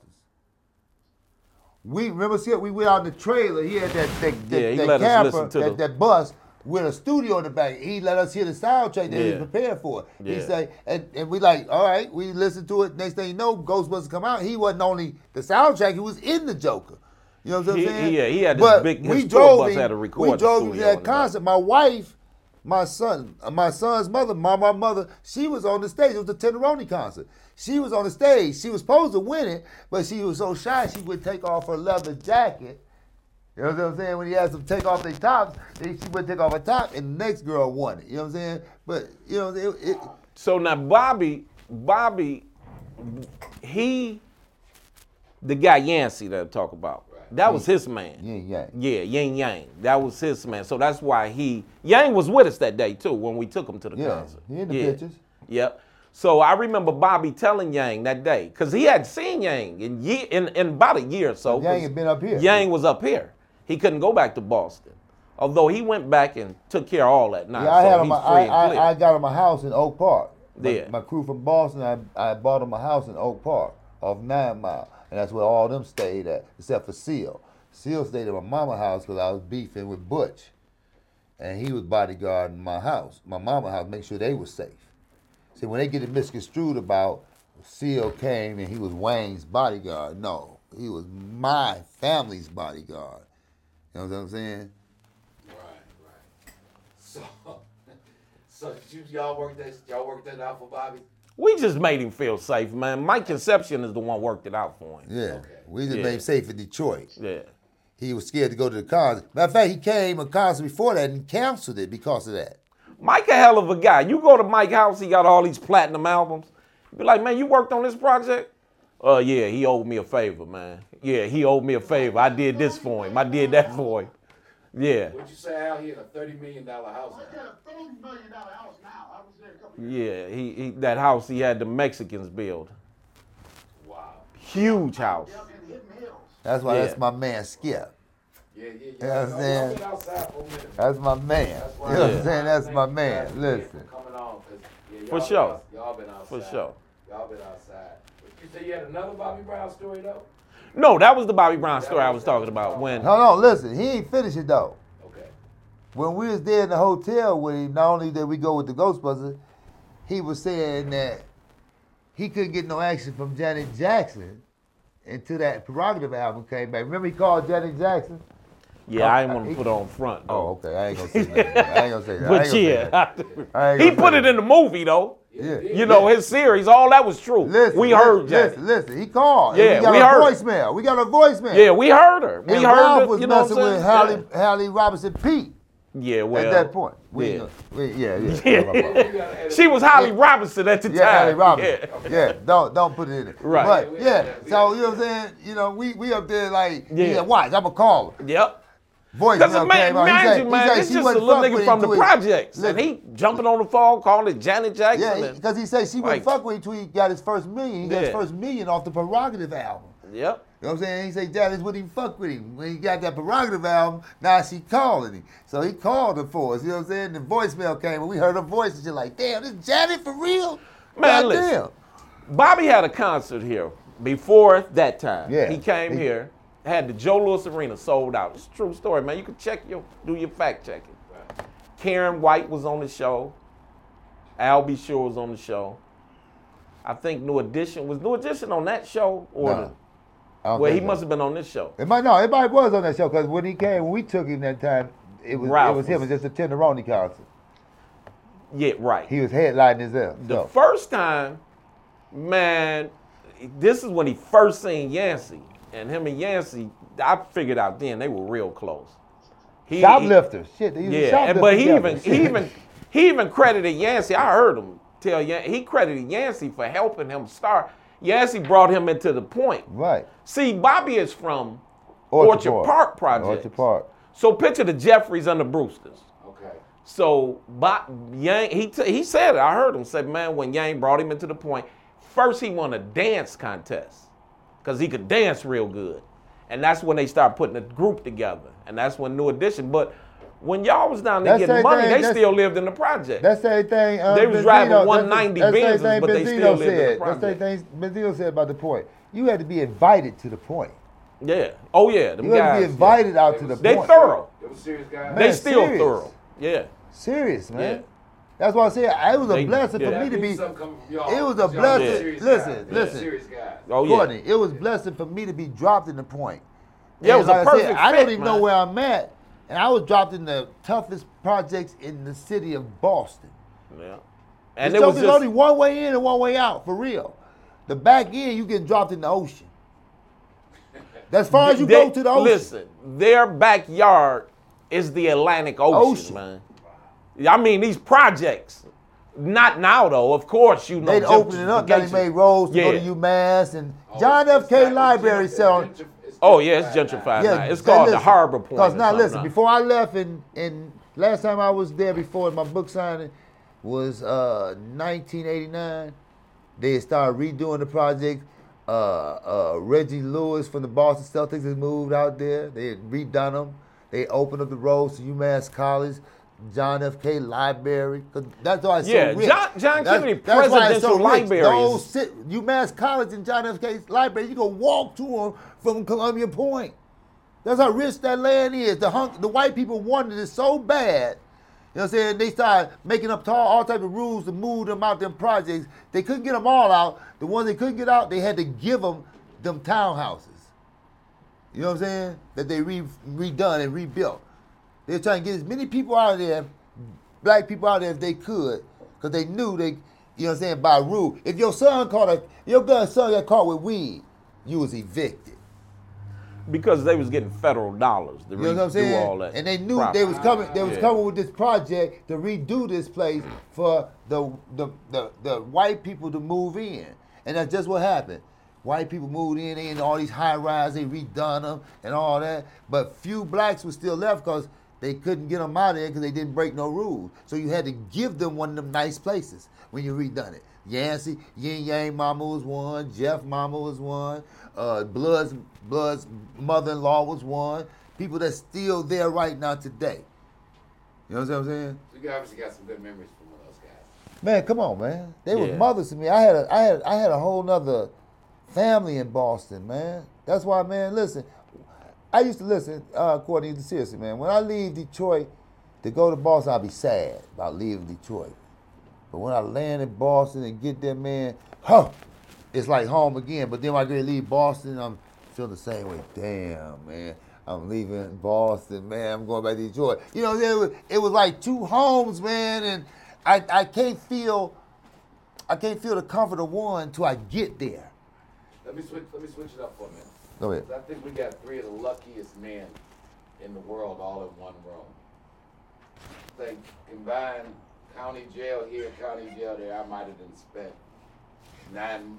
We remember, Skip, we went out in the trailer. He had that that, that, Yeah, he that let us camper, listen to that, the- that bus with a studio in the back. He let us hear the soundtrack that he Yeah. was prepared for. He Yeah. say, and, and we like, all right, we listened to it. Next thing you know, Ghostbusters come out. He wasn't only the soundtrack; he was in the Joker. You know what I'm He- saying? yeah, he had this but big- his we tour drove bus him, had a We recording drove him to studio in that the back. concert. My wife, my son, uh, my son's mother, my, my mother, she was on the stage. It was the Tenderoni concert. She was on the stage. She was supposed to win it, but she was so shy she would take off her leather jacket. You know what I'm saying? When he asked them to take off their tops, they, she would take off her top, and the next girl won it. You know what I'm saying? But you know, it, it, So now Bobby, Bobby, he, the guy Yancey that I talk about, that was his man. Yin Yang. Yeah, Yin Yang. That was his man. So that's why he, Yang was with us that day too when we took him to the Yeah, concert. he in the yeah. pictures. Yep. So I remember Bobby telling Yang that day, because he had seen Yang in, year, in in about a year or so. Yang 'cause had been up here. Yang was up here. He couldn't go back to Boston. Although he went back and took care of all that now. Yeah, I so had him. he's I, free and I, clear. I got him a house in Oak Park. My, Yeah. my crew from Boston, I, I bought him a house in Oak Park off Nine Mile, and that's where all them stayed at, except for Seal. Seal stayed at my mama's house because I was beefing with Butch, and he was bodyguarding my house, my mama's house, make sure they was safe. See, when they get it misconstrued about Seal came and he was Wayne's bodyguard, no, he was my family's bodyguard. You know what I'm saying? Right, right. So, so did you y'all work that y'all worked that out for Bobby? We just made him feel safe, man. Mike Conception is the one worked it out for him. Yeah. Okay. We just Yeah. made him safe in Detroit. Yeah. he was scared to go to the concert. Matter of fact, he came a concert before that and canceled it because of that. Mike a hell of a guy. You go to Mike's house, he got all these platinum albums. Be like, man, you worked on this project? Oh, uh, yeah, he owed me a favor, man. Yeah, he owed me a favor. I did this for him. I did that for him. Yeah. What'd you say, Al? He had a thirty million dollars house. I got a thirty million dollars house now. I was there a couple of years Yeah, he, he that house he had the Mexicans build. Wow. Huge house. ago. In Hidden Hills. That's why Yeah. that's my man Skip. Yeah, yeah, yeah. You know what I'm Y'all saying? been outside for a minute. That's my man. That's You why- know what Yeah. I'm saying? That's Thank my you man. guys Listen. for coming on, 'cause, yeah, For y'all sure. been outs- Y'all been outside. For sure. Y'all been outside. But you said you had another Bobby Brown story, though? No, that was the Bobby Brown story I was talking about. When Hold on, listen. He ain't finished it though. Okay. When we was there in the hotel with him, not only did we go with the Ghostbusters, he was saying that he couldn't get no action from Janet Jackson until that Prerogative album came back. Remember he called Janet Jackson? yeah, I ain't want to put on front. Oh, Though. okay. I ain't gonna say that. I ain't gonna say that. I But ain't gonna say yeah, that. I ain't he gonna put say it that. in the movie though. Yeah. You know his series, all that was true. Listen, we listen, heard Janet. Listen, listen. He called. Yeah, and we got we a heard it. voicemail. We got a voicemail. Yeah, we heard her. We and heard Ralph it. was You know what messing I'm with saying? Hallie, Hallie Robinson Pete Yeah, well, at that point. We yeah. ain't gonna- we- yeah, yeah. Yeah. We gotta edit She was Holly Robinson at the Yeah, time. Hallie Robinson. Yeah. Yeah. don't don't put it in there. Right. But Yeah, yeah, we- we- so you know what I'm saying? You know, we we up there like, Yeah. yeah, watch, I'm gonna call her. Yep. Voicemail Because man, came on. He mind said- you, he man, said this she just a wouldn't little fuck nigga with from him the till he- projects, and Listen. he jumping on the phone, calling it Janet Jackson. Yeah, and- because he said she wouldn't Like- fuck with him until he got his first million. He got his Yeah. first million off the Prerogative album. Yep. You know what I'm saying? He said Janice wouldn't even fuck with him. When he got that Prerogative album, now she calling him. So he called her for us. You know what I'm saying? The voicemail came and we heard her voice and she's like, damn, this Janet for real? Man, God listen. damn. Bobby had a concert here before that time. Yeah. He came He- here, had the Joe Louis Arena sold out. It's a true story, man. You can check your, do your fact checking. Karen White was on the show. Al B. Sure was on the show. I think New Edition, was New Edition on that show? Or No, the, I don't well, he think so. must have been on this show. It might no, everybody was on that show because when he came, when we took him that time, it was Ralph it was him. was- It was just a Tenderoni concert. Yeah, right. He was headlining his L. The So. first time, man, this is when he first seen Yancey. And him and Yancey, I figured out then they were real close. He, Shoplifters, shit. They used to Yeah, shoplift and, but he together. even he even he even credited Yancey. I heard him tell Yancey, he credited Yancey for helping him start. Yancey brought him into the point. right. See, Bobby is from Orchard, Orchard Park Project. Orchard Park. So picture the Jeffries and the Brewsters. Okay. So Bob, Yang, he t- he said it. I heard him say, man, when Yang brought him into the point, first he won a dance contest because he could dance real good, and that's when they started putting a group together, and that's when New Edition. But when y'all was down there That's getting same money, thing, they that's- still lived in the project. That's the same thing. Um, They was Benzino- driving that's the- one ninety that's the same Benzes, thing but they Benzino still lived in the said. That's the same project. thing Benzino said about the point. You had to be invited to the point. yeah. Oh yeah, them You had guys. to be invited out to the They point. thorough. They were serious guys. They Man, still serious. thorough. Yeah. Serious, man. Yeah. That's why I said it was a They- blessing yeah. for me to That be. means something coming from y'all. It was a Y'all blessing. serious Listen, guys. listen. Serious guys. Oh yeah. Courtney, it was a blessing for me to be dropped in the point. Yeah, it And was a like I said, perfect I don't fit, even man. know where I'm at, and I was dropped in the toughest projects in the city of Boston. Yeah. And And it was there's just only one way in and one way out, for real. The back end, you get dropped in the ocean. As far as you They- go to the ocean. Listen, their backyard is the Atlantic Ocean, Ocean. man. I mean, these projects. Not now, though. Of course, you know. They'd open it up. Now they gentrification. made roads to go to Yeah. UMass and Oh, John it's- F. K. it's Library gentrified- sat on. it's gentrified- it's Oh yeah, it's gentrified now. gentrified Yeah, now. It's say called the listen, Harbor Point. Because or now something listen, now. before I left, and and last time I was there before my book signing was uh, nineteen eighty-nine. They had started redoing the project. Uh, uh, Reggie Lewis from the Boston Celtics has moved out there. They had redone them. They opened up the roads to UMass College, John F. K. Library. 'Cause that's why it's Yeah, so rich. John- John That's- Kennedy that's why it's so Presidential rich. Library Those is- sit, UMass College and John F. K. Library, you can walk to them from Columbia Point. That's how rich that land is. The hunk, the white people wanted it so bad. You know what I'm saying? They started making up tall, all type of rules to move them out them projects. They couldn't get them all out. The ones they couldn't get out, they had to give them them townhouses. You know what I'm saying? That they re, redone and rebuilt. They were trying to get as many people out of there, black people out there if they could, because they knew they, you know what I'm saying, by rule. If your son caught a, your gun son got caught with weed, you was evicted. Because they was getting federal dollars to You know what I'm redo saying? all that. And they knew property. they was coming. They was Yeah. coming with this project to redo this place for the the, the the white people to move in, and that's just what happened. White people moved in, they in all these high rises, they redone them and all that. But few blacks were still left because they couldn't get them out of there because they didn't break no rules. So you had to give them one of them nice places when you redone it. Yancey, Yin Yang Mama was one, Jeff Mama was one, uh, Blood's Blood's mother-in-law was one. People that's still there right now today. You know what I'm saying? So you obviously got some good memories from those guys. Man, come on, man. They Yeah. was mothers to me. I had a, I had I had a whole nother family in Boston, man. That's why, man, listen. I used to listen, uh, Courtney, seriously, man. When I leave Detroit to go to Boston, I'll be sad about leaving Detroit. But when I land in Boston and get there, man, huh, it's like home again. But then when I get to leave Boston, I'm feeling the same way. Damn, man, I'm leaving Boston, man. I'm going back to Detroit. You know, it was, it was like two homes, man, and I, I can't feel, I can't feel the comfort of one until I get there. Let me switch. Let me switch it up for a minute. Go ahead. I think we got three of the luckiest men in the world all in one room. They combined county jail here, county jail there. I might have been spent nine,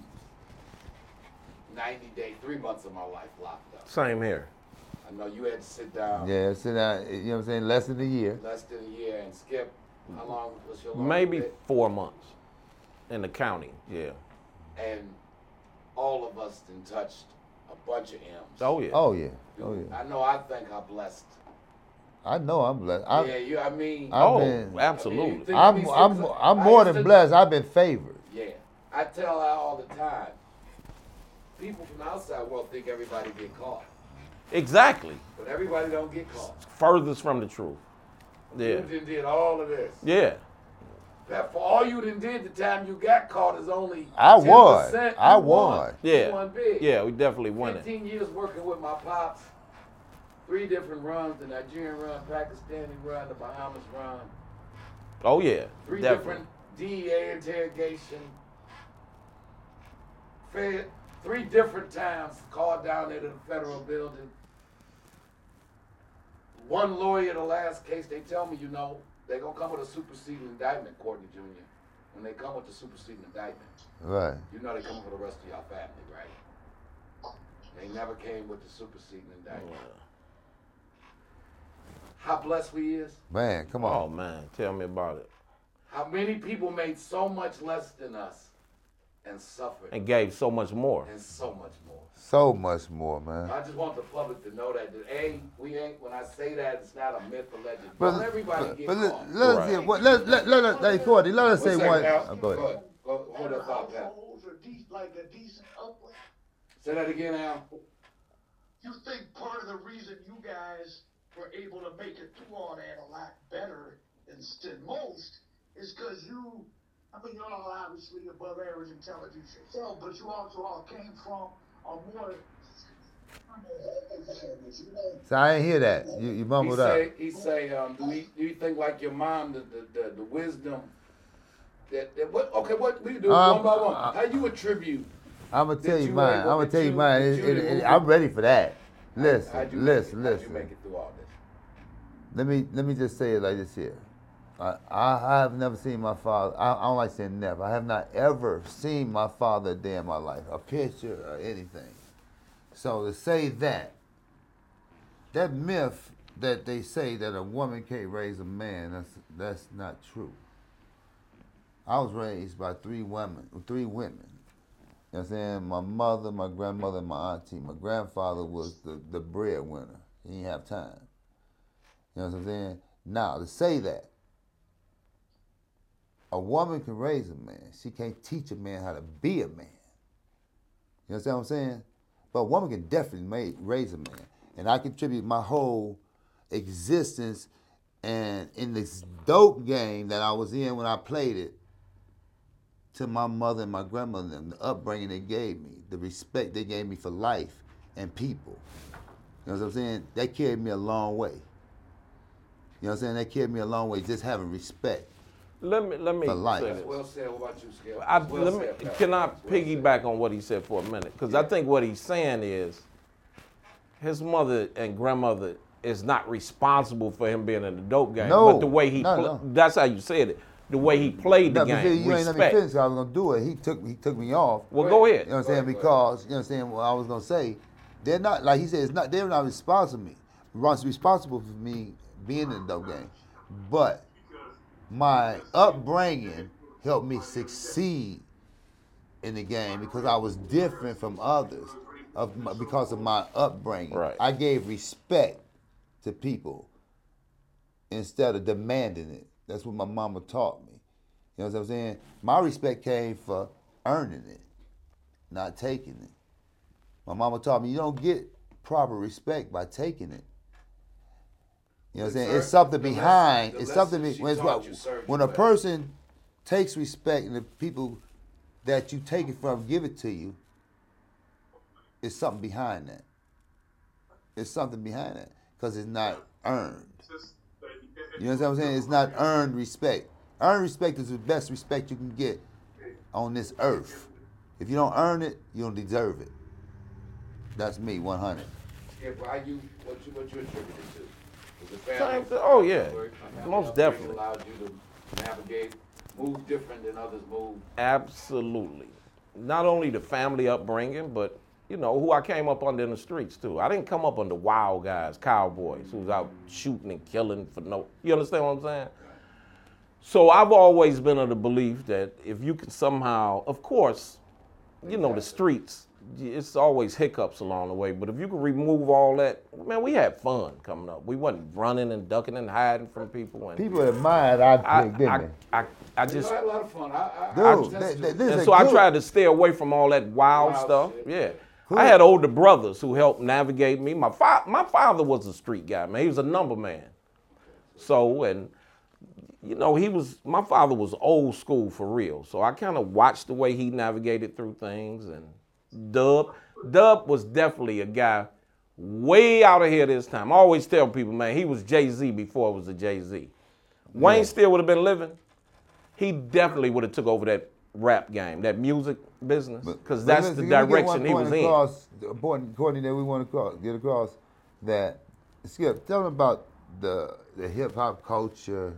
ninety days, three months of my life locked up. Same here. I know you had to sit down Yeah, sit down, you know what I'm saying, less than a year. less than a year and skip. How long was your long Maybe bit? four months in the county. Yeah. And all of us done touched a bunch of M's. Oh yeah. Oh, yeah. Oh, yeah. I know. I think I'm blessed. I know I'm blessed. I'm, yeah, you. I mean, I've oh, been- absolutely. I mean, you I'm, think- I'm, I'm I more used than to- blessed. I've been favored. Yeah, I tell her all the time. People from the outside world think everybody get caught, Exactly. but everybody don't get caught. Furthest from the truth. Yeah. You done did all of this. Yeah. That for all you done did, the time you got caught is only I ten won. percent. I You won. You Yeah. won big. Yeah, we definitely won it. Fifteen years working with my pops. Three different runs: the Nigerian run, Pakistani run, the Bahamas run. Oh yeah. Three Definitely. different D E A interrogation. Fed three different times called down there to the federal building. One lawyer, the last case, they tell me, you know, they're gonna come with a superseding indictment, Courtney Junior When they come with the superseding indictment, Right. you know they coming for the rest of y'all family, right? They never came with the superseding indictment. How blessed we is? Man, come Oh on. man, tell me about it. How many people made so much less than us and suffered And gave so much more. and so much more. So much more, man. I just want the public to know that, that A, we ain't, when I say that, it's not a myth or legend. But, Don't everybody but, get but let, caught. let us Right. hear, what, let, let, let, let, let, Courtney, let us say One one. second, Al. Oh, go Go ahead. ahead. Go, hold that thought, Pat. Households are de- like a decent upland. Say that again, Al. You think part of the reason you guys were able to make it through all that a lot better than, than most is because you, I mean, you're all obviously above average intelligence yourself, but you also all came from a more. So I didn't hear that. You, you He mumbled up. say, he say, um, do you, do you think like your mom, the, the, the, the wisdom, that, that, what, okay, what, we do Um, one by one. uh, How you attribute, I'm gonna tell Did you you mine. I'm able- gonna did tell you you- mine. did It- you it- remove it- it? I'm ready for that. how'd Listen, you, how'd you listen, make listen. it through all this? Let me let me just say it like this here. I, I, I have never seen my father. I, I don't like saying never. I have not ever seen my father a day in my life, a picture or anything. So to say that, that myth that they say that a woman can't raise a man, that's that's not true. I was raised by three women, three women. You know what I'm saying? My mother, my grandmother, and my auntie. My grandfather was the, the breadwinner. He didn't have time. You know what I'm saying? Now, to say that, a woman can raise a man. She can't teach a man how to be a man. You understand what I'm saying? But a woman can definitely make, raise a man. And I contribute my whole existence and in this dope game that I was in when I played it to my mother and my grandmother and the upbringing they gave me, the respect they gave me for life and people. You know what I'm saying? That carried me a long way. You know what I'm saying? That carried me a long way, just having respect. Let me let me For life. say That's this. well said. What about you, Skip? I, That's well let me, said, Pat. can I That's well said. piggyback on what he said for a minute? Because I think what he's saying is his mother and grandmother is not responsible for him being in the dope game. No, but the way he, no, pl- no. that's how you said it. The way he played the No, game, because you ain't let me respect. finish. I was gonna do it. He took he took me off. Well, go ahead. You know what I'm saying? Because you know what I'm saying. What I was gonna say, they're not like he said. It's not. They're not responsible for me. Responsible for me being in the dope game, but my upbringing helped me succeed in the game because I was different from others of my, because of my upbringing. Right. I gave respect to people instead of demanding it. That's what my mama taught me. You know what I'm saying? My respect came for earning it, not taking it. My mama taught me you don't get proper respect by taking it. You know what I'm saying? It's something behind. It's something be- when, it's, when a person takes respect and the people that you take it from give it to you, it's something behind that. It's something behind that because it's not earned. You know what I'm saying? It's not earned respect. Earned respect is the best respect you can get on this earth. If you don't earn it, you don't deserve it. That's me, one hundred. Yeah, but how you, what you, what you attribute it to? Was the Same family? thing. Oh, yeah. Family Most upbringing definitely. allowed you to navigate, move different than others move. Absolutely. Not only the family upbringing, but you know who I came up under in the streets too. I didn't come up under wild guys, cowboys who was out shooting and killing for no. You understand what I'm saying? So I've always been of the belief that if you can somehow, of course, you know the streets. It's always hiccups along the way, but if you can remove all that, man, we had fun coming up. We wasn't running and ducking and hiding from people. And People admired I I, didn't I, they? I, I You just. know, I had a lot of fun. I, I, Dude, I, they- that's they- just- this And is so I good. tried to stay away from all that wild, Wild stuff. shit. Yeah. Cool. I had older brothers who helped navigate me. My fa- my father was a street guy, man. He was a number man. So, and, you know, he was, my father was old school for real. So I kind of watched the way he navigated through things. And Dub, Dub was definitely a guy way out of here this time. I always tell people, man, he was Jay-Z before it was a Jay-Z. Wayne Yeah. still would have been living. He definitely would have took over that rap game, that music business, because that's But the listen, let me get direction one he point was in. across, the important point that we want to cross, get across that Skip, tell them about the the hip hop culture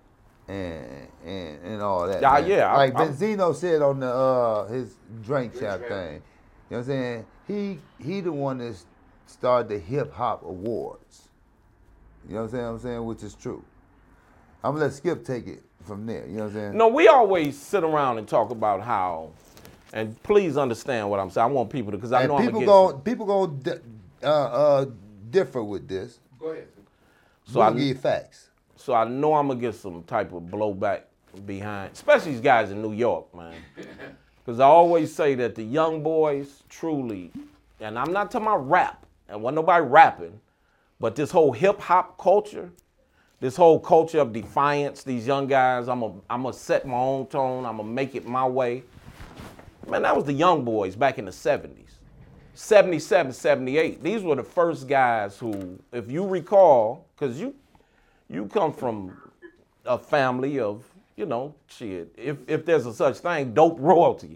and and and all that. Yeah, man. yeah, I- Like I'm- Benzino said on the uh his drink Drink chap Champ. thing. You know what I'm saying? He he the one that started the hip hop awards. You know what I'm saying? I'm saying, which is true. I'm gonna let Skip take it from there. You know what I'm saying? No, we always sit around and talk about how, and please understand what I'm saying. I want people to, because I And know I'm people gonna go get. people go di- uh, uh, differ with this. Go ahead. So So I I- give you facts. So I know I'm gonna get some type of blowback behind, especially these guys in New York, man. Because I always say that the young boys truly, and I'm not talking about rap, and wasn't nobody rapping, but this whole hip hop culture, this whole culture of defiance, these young guys, I'm gonna I'm gonna set my own tone, I'm gonna make it my way. Man, that was the young boys back in the seventies. seventy-seven, seventy-eight. These were the first guys who, if you recall, because you you come from a family of, you know, shit, if, if there's a such thing, dope royalty.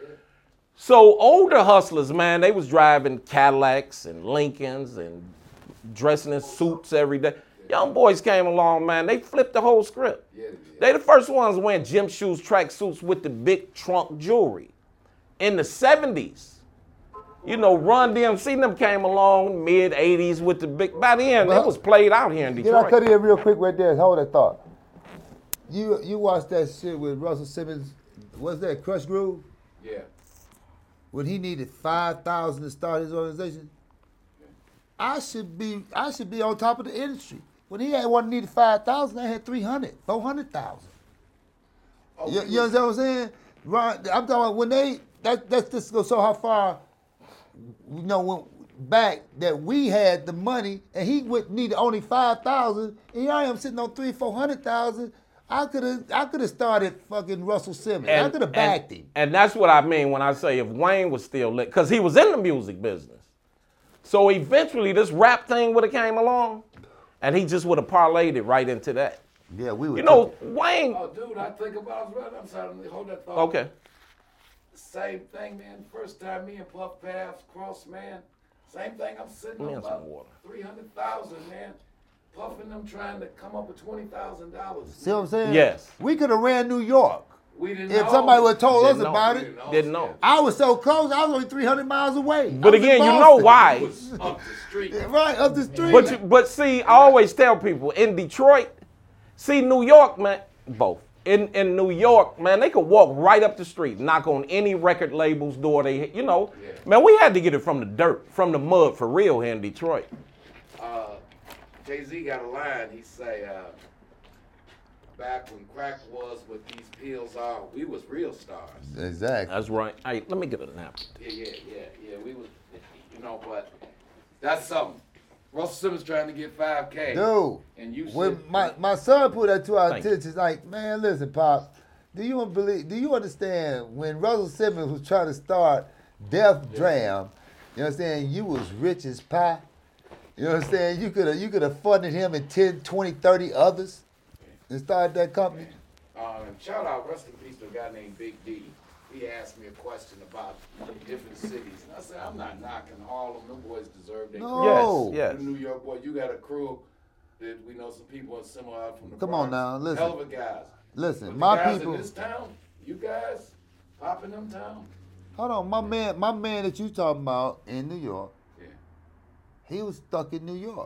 So older hustlers, man, they was driving Cadillacs and Lincolns and dressing in suits every day. Young boys came along, man, they flipped the whole script. Yeah, they did. They the first ones wearing gym shoes, track suits with the big trunk jewelry. In the seventies, you know, Run D M C them came along mid eighties with the big, by then Well, it was played out here in Can I cut Detroit. in real quick right there? Hold that thought. You you watched that shit with Russell Simmons. What's that? Crush Groove? Yeah. When he needed five thousand to start his organization. I should be I should be on top of the industry. When he had one needed five thousand, I had three hundred, four hundred thousand. Oh, You, we you was- understand what I'm saying? Ron, I'm talking about when they that that's just go show how far you know when back that we had the money and he would need only five thousand and here I am sitting on three, four hundred thousand. I could have I could have started fucking Russell Simmons. I could have backed and, him. And that's what I mean when I say if Wayne was still lit, because he was in the music business. So eventually this rap thing would have came along and he just would have parlayed it right into that. Yeah, we would. You know, Wayne, Oh, dude, I think about it. I'm sorry, hold that thought. okay. Same thing, man. First time me and Puff paths crossed, man. Same thing. I'm sitting Me on and some about water. three hundred thousand, man. Puffing them, trying to come up with twenty thousand dollars. See what I'm saying? Yes. We could have ran New York We didn't if know. somebody would have told us Didn't know. about We it. didn't know. Didn't know. I was so close. I was only three hundred miles away. I But was in again, you know Boston. It why. was up the street. Yeah, right up the street. But you, but see, I always tell people in Detroit, see New York, man, both. In in New York, man, they could walk right up the street, knock on any record label's door. They, you know, Yeah. man, we had to get it from the dirt, from the mud for real here in Detroit. Uh, Jay-Z got a line. He say, uh, back when crack was what these pills are, we was real stars. Exactly. That's right. Hey, let me get a nap. Yeah, yeah, yeah, yeah. We was, you know, but that's something. Russell Simmons trying to get five K. Dude, And you when said, my, my son put that to our Thank you. attention, like, man, listen, Pop, do you believe? Do you understand when Russell Simmons was trying to start Def Jam? You know what I'm saying? You was rich as pie. You know what I'm saying? You could have you could have funded him and ten, twenty, thirty others and started that company. um, and shout out, rest in peace to a guy named Big D. He asked me a question about different cities. And I said, I'm not knocking Harlem. Them boys deserve their No. Yes, The New York boy, you got a crew that we know some people are similar from the Come on Bronx. now, listen. Hell of a guys. Listen, But the my guys people. in this town, you guys popping them town. Hold on, my man, my man that you talking about in New York, Yeah. he was stuck in New York.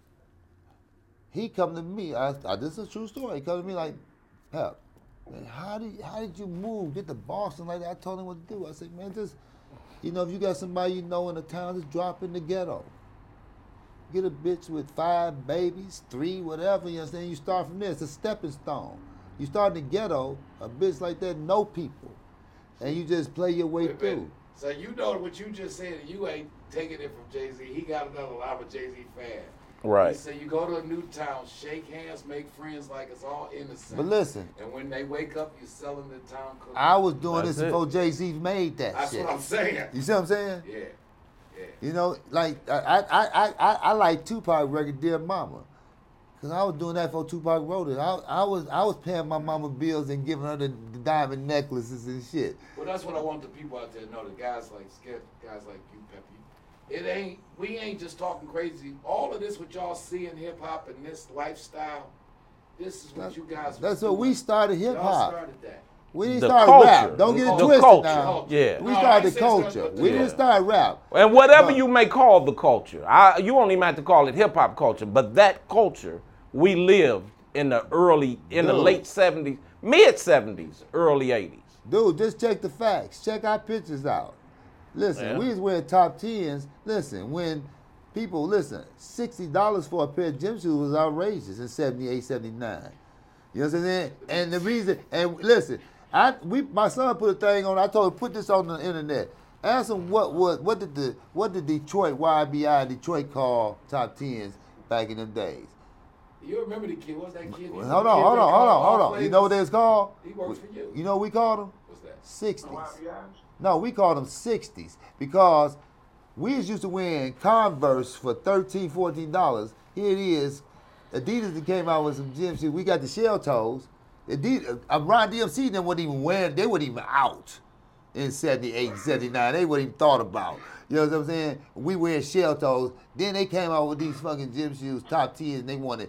He come to me. I, I this is a true story. He come to me like, Pep, man, how did how did you move, get to Boston like that? I told him what to do. I said, man, just you know, if you got somebody you know in the town, just drop in the ghetto. Get a bitch with five babies, three, whatever. You understand? You start from there. It's a stepping stone. You start in the ghetto, a bitch like that know people, and you just play your way Wait a minute. through. So you know what you just said, and you ain't taking it from Jay-Z. He got another line with Jay-Z fan. Right. He said you go to a new town, shake hands, make friends like it's all innocent. But listen, And when they wake up, you selling the town cookies. I was doing That's this it. before Jay-Z made that That's shit. what I'm saying. You see what I'm saying? Yeah. Yeah. You know, like I I I I, I like Tupac record, Dear Mama, cause I was doing that for Tupac wrote it. I I was I was paying my mama bills and giving her the, the diamond necklaces and shit. Well, that's what I want the people out there to know. The guys like Skip, guys like you, Peppy. It ain't. We ain't just talking crazy. All of this, what y'all see in hip hop and this lifestyle, this is what That's- you guys. That's was what we doing. started hip Y'all hop. started that. We didn't The start culture. rap. Don't get it The twisted culture. now. Yeah. We No, I started ain't the saying culture. start- We Yeah. didn't start rap. And whatever But- you may call the culture, I, you don't even have to call it hip hop culture, but that culture we lived in the early, in the Dude. late seventies, mid seventies, early eighties. Dude, just check the facts. Check our pictures out. Listen, Yeah. we was wearing top tens. Listen, when people, listen, sixty dollars for a pair of gym shoes was outrageous in seventy-eight, seventy-nine. You know what I'm saying? And the reason, and listen, I we my son put a thing on, I told him, put this on the internet. Ask him what what what did the what did Detroit Y B I Detroit call top tens back in them days? You remember the kid? What's that kid? Well, hold on, hold on, hold on, hold on. You know what they was called? He works for you. You know what we called them? What's that? sixties. Y B Is? No, we called them sixties because we was used to wearing Converse for thirteen, fourteen dollars. Here it is. Adidas that came out with some gym shoes. We got the shell toes. Adidas, uh, Ron D M C them wasn't even wearing, they weren't even out in seventy-eight, seventy-nine. They wouldn't even thought about. You know what I'm saying? We wear shell toes. Then they came out with these fucking gym shoes, top tens, and they wanted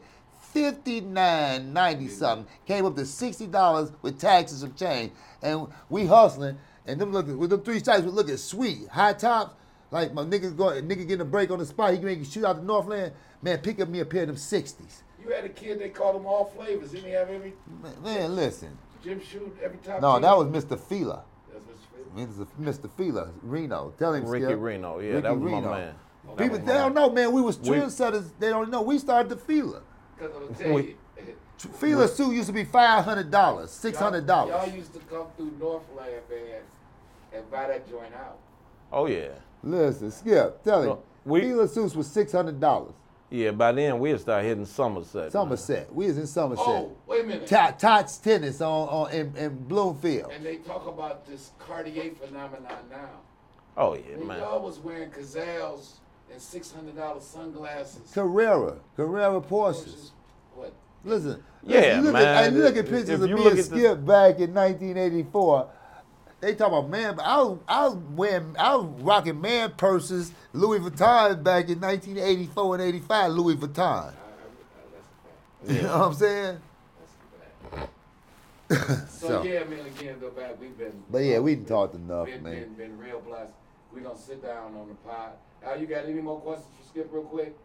fifty-nine ninety something. Came up to sixty dollars with taxes and change. And we hustling, and them looking with them three stripes we looking sweet. High tops, like my niggas going nigga getting a break on the spot, he can shoot out the Northland. Man, pick up me a pair of them sixties. You had a kid, they called him all flavors. Didn't he have every Man, man, listen. gym shoe, every top No, team? that was Mister Fila. That's what's fit. Mister Fila, Reno. Tell him, Ricky Skip. Reno, yeah, Ricky that was my Reno. man. That People, was they my don't man. know, man. We was We- trendsetters. They don't know. We started the Fila. Because I'm tell We- you, Fila suit used to be five hundred dollars, six hundred y'all, dollars. y'all used to come through Northland, man, and buy that joint out. Oh yeah, Listen, Skip, tell him. No, we- Fila suits was six hundred dollars. yeah. By then we'd start hitting Somerset. Somerset. We was in Somerset. Oh, wait a minute. Ta- Tots tennis on, on in, in Bloomfield. And they talk about this Cartier phenomenon now. Man. Oh yeah, When man. y'all was wearing Gazelles and six hundred dollars sunglasses. Carrera, Carrera Porsches. Porsches, What? Listen, Yeah, listen, you look man. At, and you look at If pictures you of me look and at the- Skip back in nineteen eighty-four. They talk about man, but I was, I was wearing, I was rocking man purses, Louis Vuitton back in nineteen eighty-four and eighty-five, Louis Vuitton. You know what I'm saying? So, So. yeah, man, again, go back. We've been. But yeah, we done talked enough, been, man. Been, been real blessed. We're gonna sit down on the pod. Al, you got any more questions for Skip, real quick?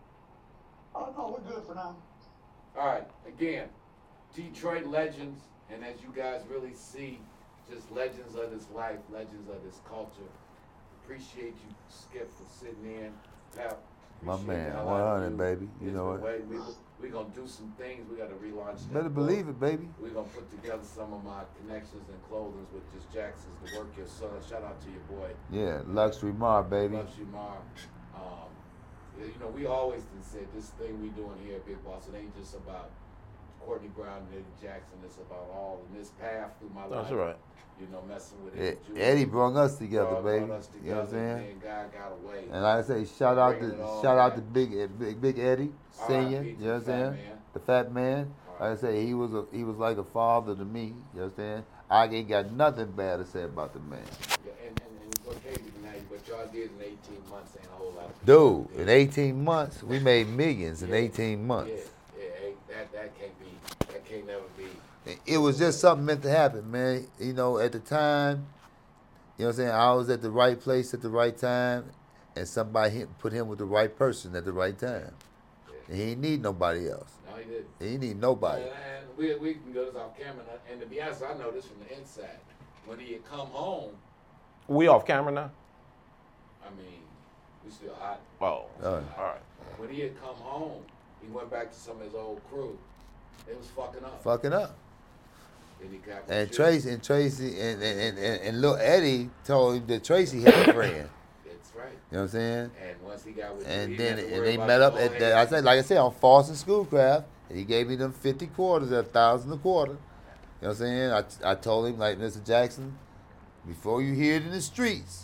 Oh, no, we're good for now. All right, again, Detroit legends, and as you guys really see, just legends of this life, legends of this culture. Appreciate you, Skip, for sitting in. Pap, My appreciate man, the hell one out of hundred, you. baby. You It's know the it. way we we gonna do some things. We gotta relaunch that. Better book. believe it, baby. We're gonna put together some of my connections and clothing with just Jackson's to work your son. Shout out to your boy. Yeah, Luxury Mar, baby. Love you, Mar. Um, you know, we always done said this thing we doing here at Big Boss, it ain't just about Courtney Brown and Eddie Jackson. It's about all in this path through my life. That's right. You know, messing with Eh, Eddie. Junior Eddie brought us together, brought- baby. brought us You know what I'm together, saying? and God got away. And like I say, shout out to Bringing it all shout out to back. Big eh, Big, Big Eddie Senior. R I P You to know what I'm the fat saying? man. The fat man. Like I say, he was a he was like a father to me. You understand? I ain't got nothing bad to say about the man. Yeah, and, and, and it's okay tonight, what y'all did in eighteen months ain't a whole lot. of Dude, people in did. eighteen months, we made millions in Yeah. eighteen months. Yeah, yeah, ain't- that that can't be, that can't never be. It was just something meant to happen, man. You know, at the time, you know what I'm saying? I was at the right place at the right time, and somebody hit, put him with the right person at the right time. And he didn't need nobody else. No, he didn't. He didn't need nobody. And, and we, we can go this off camera, and, and to be honest, I know this from the inside. When he had come home, We off camera now? I mean, we still hot. Oh, All right. all right. When he had come home, he went back to some of his old crew. They was fucking up. Fucking up. And he got And shit. Tracy and Tracy and and, and, and, and little Eddie told him that Tracy had a friend. That's right. You know what I'm saying? And once he got with And he then didn't have to and worry they about met the up old at head. the, I said like I said on Falls Schoolcraft, and he gave me them fifty quarters at a thousand a quarter. You know what I'm saying? I I told him like Mister Jackson, before you hear it in the streets,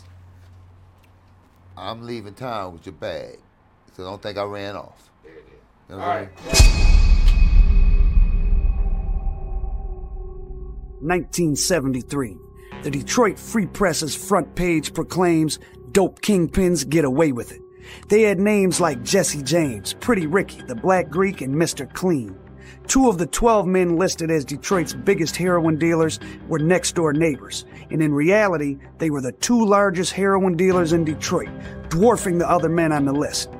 I'm leaving town with your bag. So don't think I ran off. There it is. You All know what I'm right. saying? nineteen seventy-three. The Detroit Free Press's front page proclaims, "Dope kingpins get away with it." They had names like Jesse James, Pretty Ricky, the Black Greek, and Mister Clean. Two of the twelve men listed as Detroit's biggest heroin dealers were next-door neighbors, and in reality, they were the two largest heroin dealers in Detroit, dwarfing the other men on the list.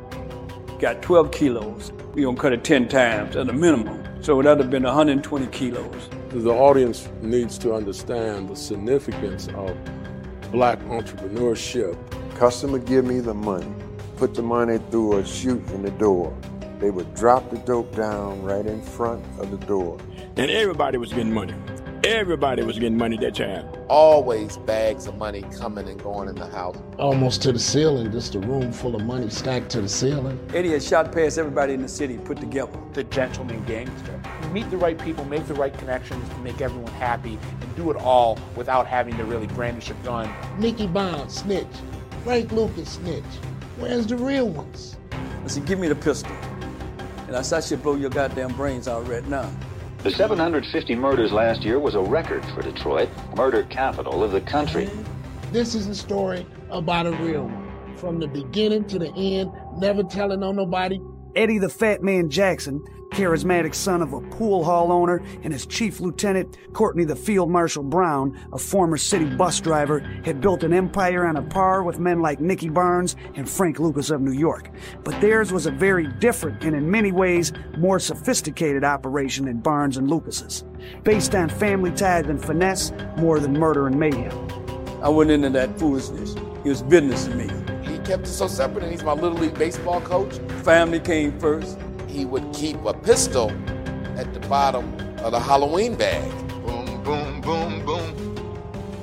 Got twelve kilos. We gonna cut it ten times at a minimum. So that'd have been one hundred twenty kilos. The audience needs to understand the significance of black entrepreneurship. Customer give me the money, put the money through a chute in the door. They would drop the dope down right in front of the door. And everybody was getting money. Everybody was getting money that time. Always bags of money coming and going in the house. Almost to the ceiling, just a room full of money stacked to the ceiling. Eddie had shot past everybody in the city put together. The gentleman gangster. Meet the right people, make the right connections to make everyone happy, and do it all without having to really brandish a gun. Nicky Bond, snitch. Frank Lucas, snitch. Where's the real ones? I said, give me the pistol. And I said, I should blow your goddamn brains out right now. The seven hundred fifty murders last year was a record for Detroit, murder capital of the country. This is a story about a real one. From the beginning to the end, never telling on nobody. Eddie the Fat Man Jackson, charismatic son of a pool hall owner, and his chief lieutenant, Courtney the Field Marshal Brown, a former city bus driver, had built an empire on a par with men like Nicky Barnes and Frank Lucas of New York. But theirs was a very different and in many ways more sophisticated operation than Barnes and Lucas's, based on family ties and finesse more than murder and mayhem. I went into that foolishness. It was business to me. He kept it so separate, and he's my Little League baseball coach. Family came first. He would keep a pistol at the bottom of the Halloween bag. Boom, boom, boom, boom.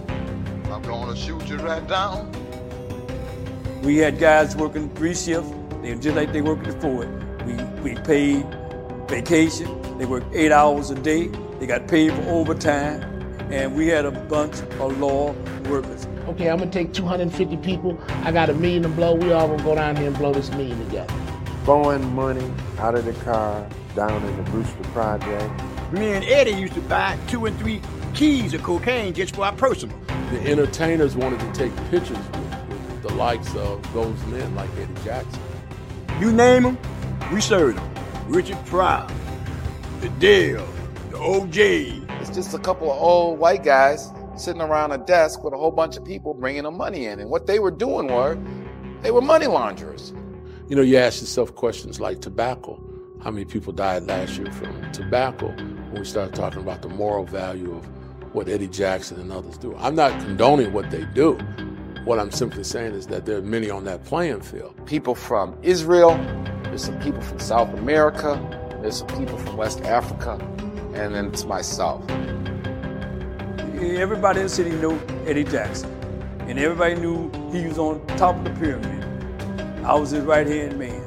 I'm gonna shoot you right down. We had guys working three shifts. They were just like they worked at Ford. We we paid vacation. They worked eight hours a day. They got paid for overtime. And we had a bunch of law workers. Okay, I'm gonna take two hundred fifty people. I got a million to blow. We all gonna go down here and blow this million together. Blowing money out of the car down in the Brewster Project. Me and Eddie used to buy two and three keys of cocaine just for our personal. the entertainers wanted to take pictures with, with the likes of those men like Eddie Jackson. You name them, we served them. Richard Pryor, the Dale, the O J. It's just a couple of old white guys sitting around a desk with a whole bunch of people bringing them money in. And what they were doing were, they were money launderers. You know, you ask yourself questions like tobacco. How many people died last year from tobacco when we started talking about the moral value of what Eddie Jackson and others do? I'm not condoning what they do. What I'm simply saying is that there are many on that playing field. People from Israel, there's some people from South America, there's some people from West Africa, and then it's myself. Everybody in the city knew Eddie Jackson, and everybody knew he was on top of the pyramid. I was his right-hand man.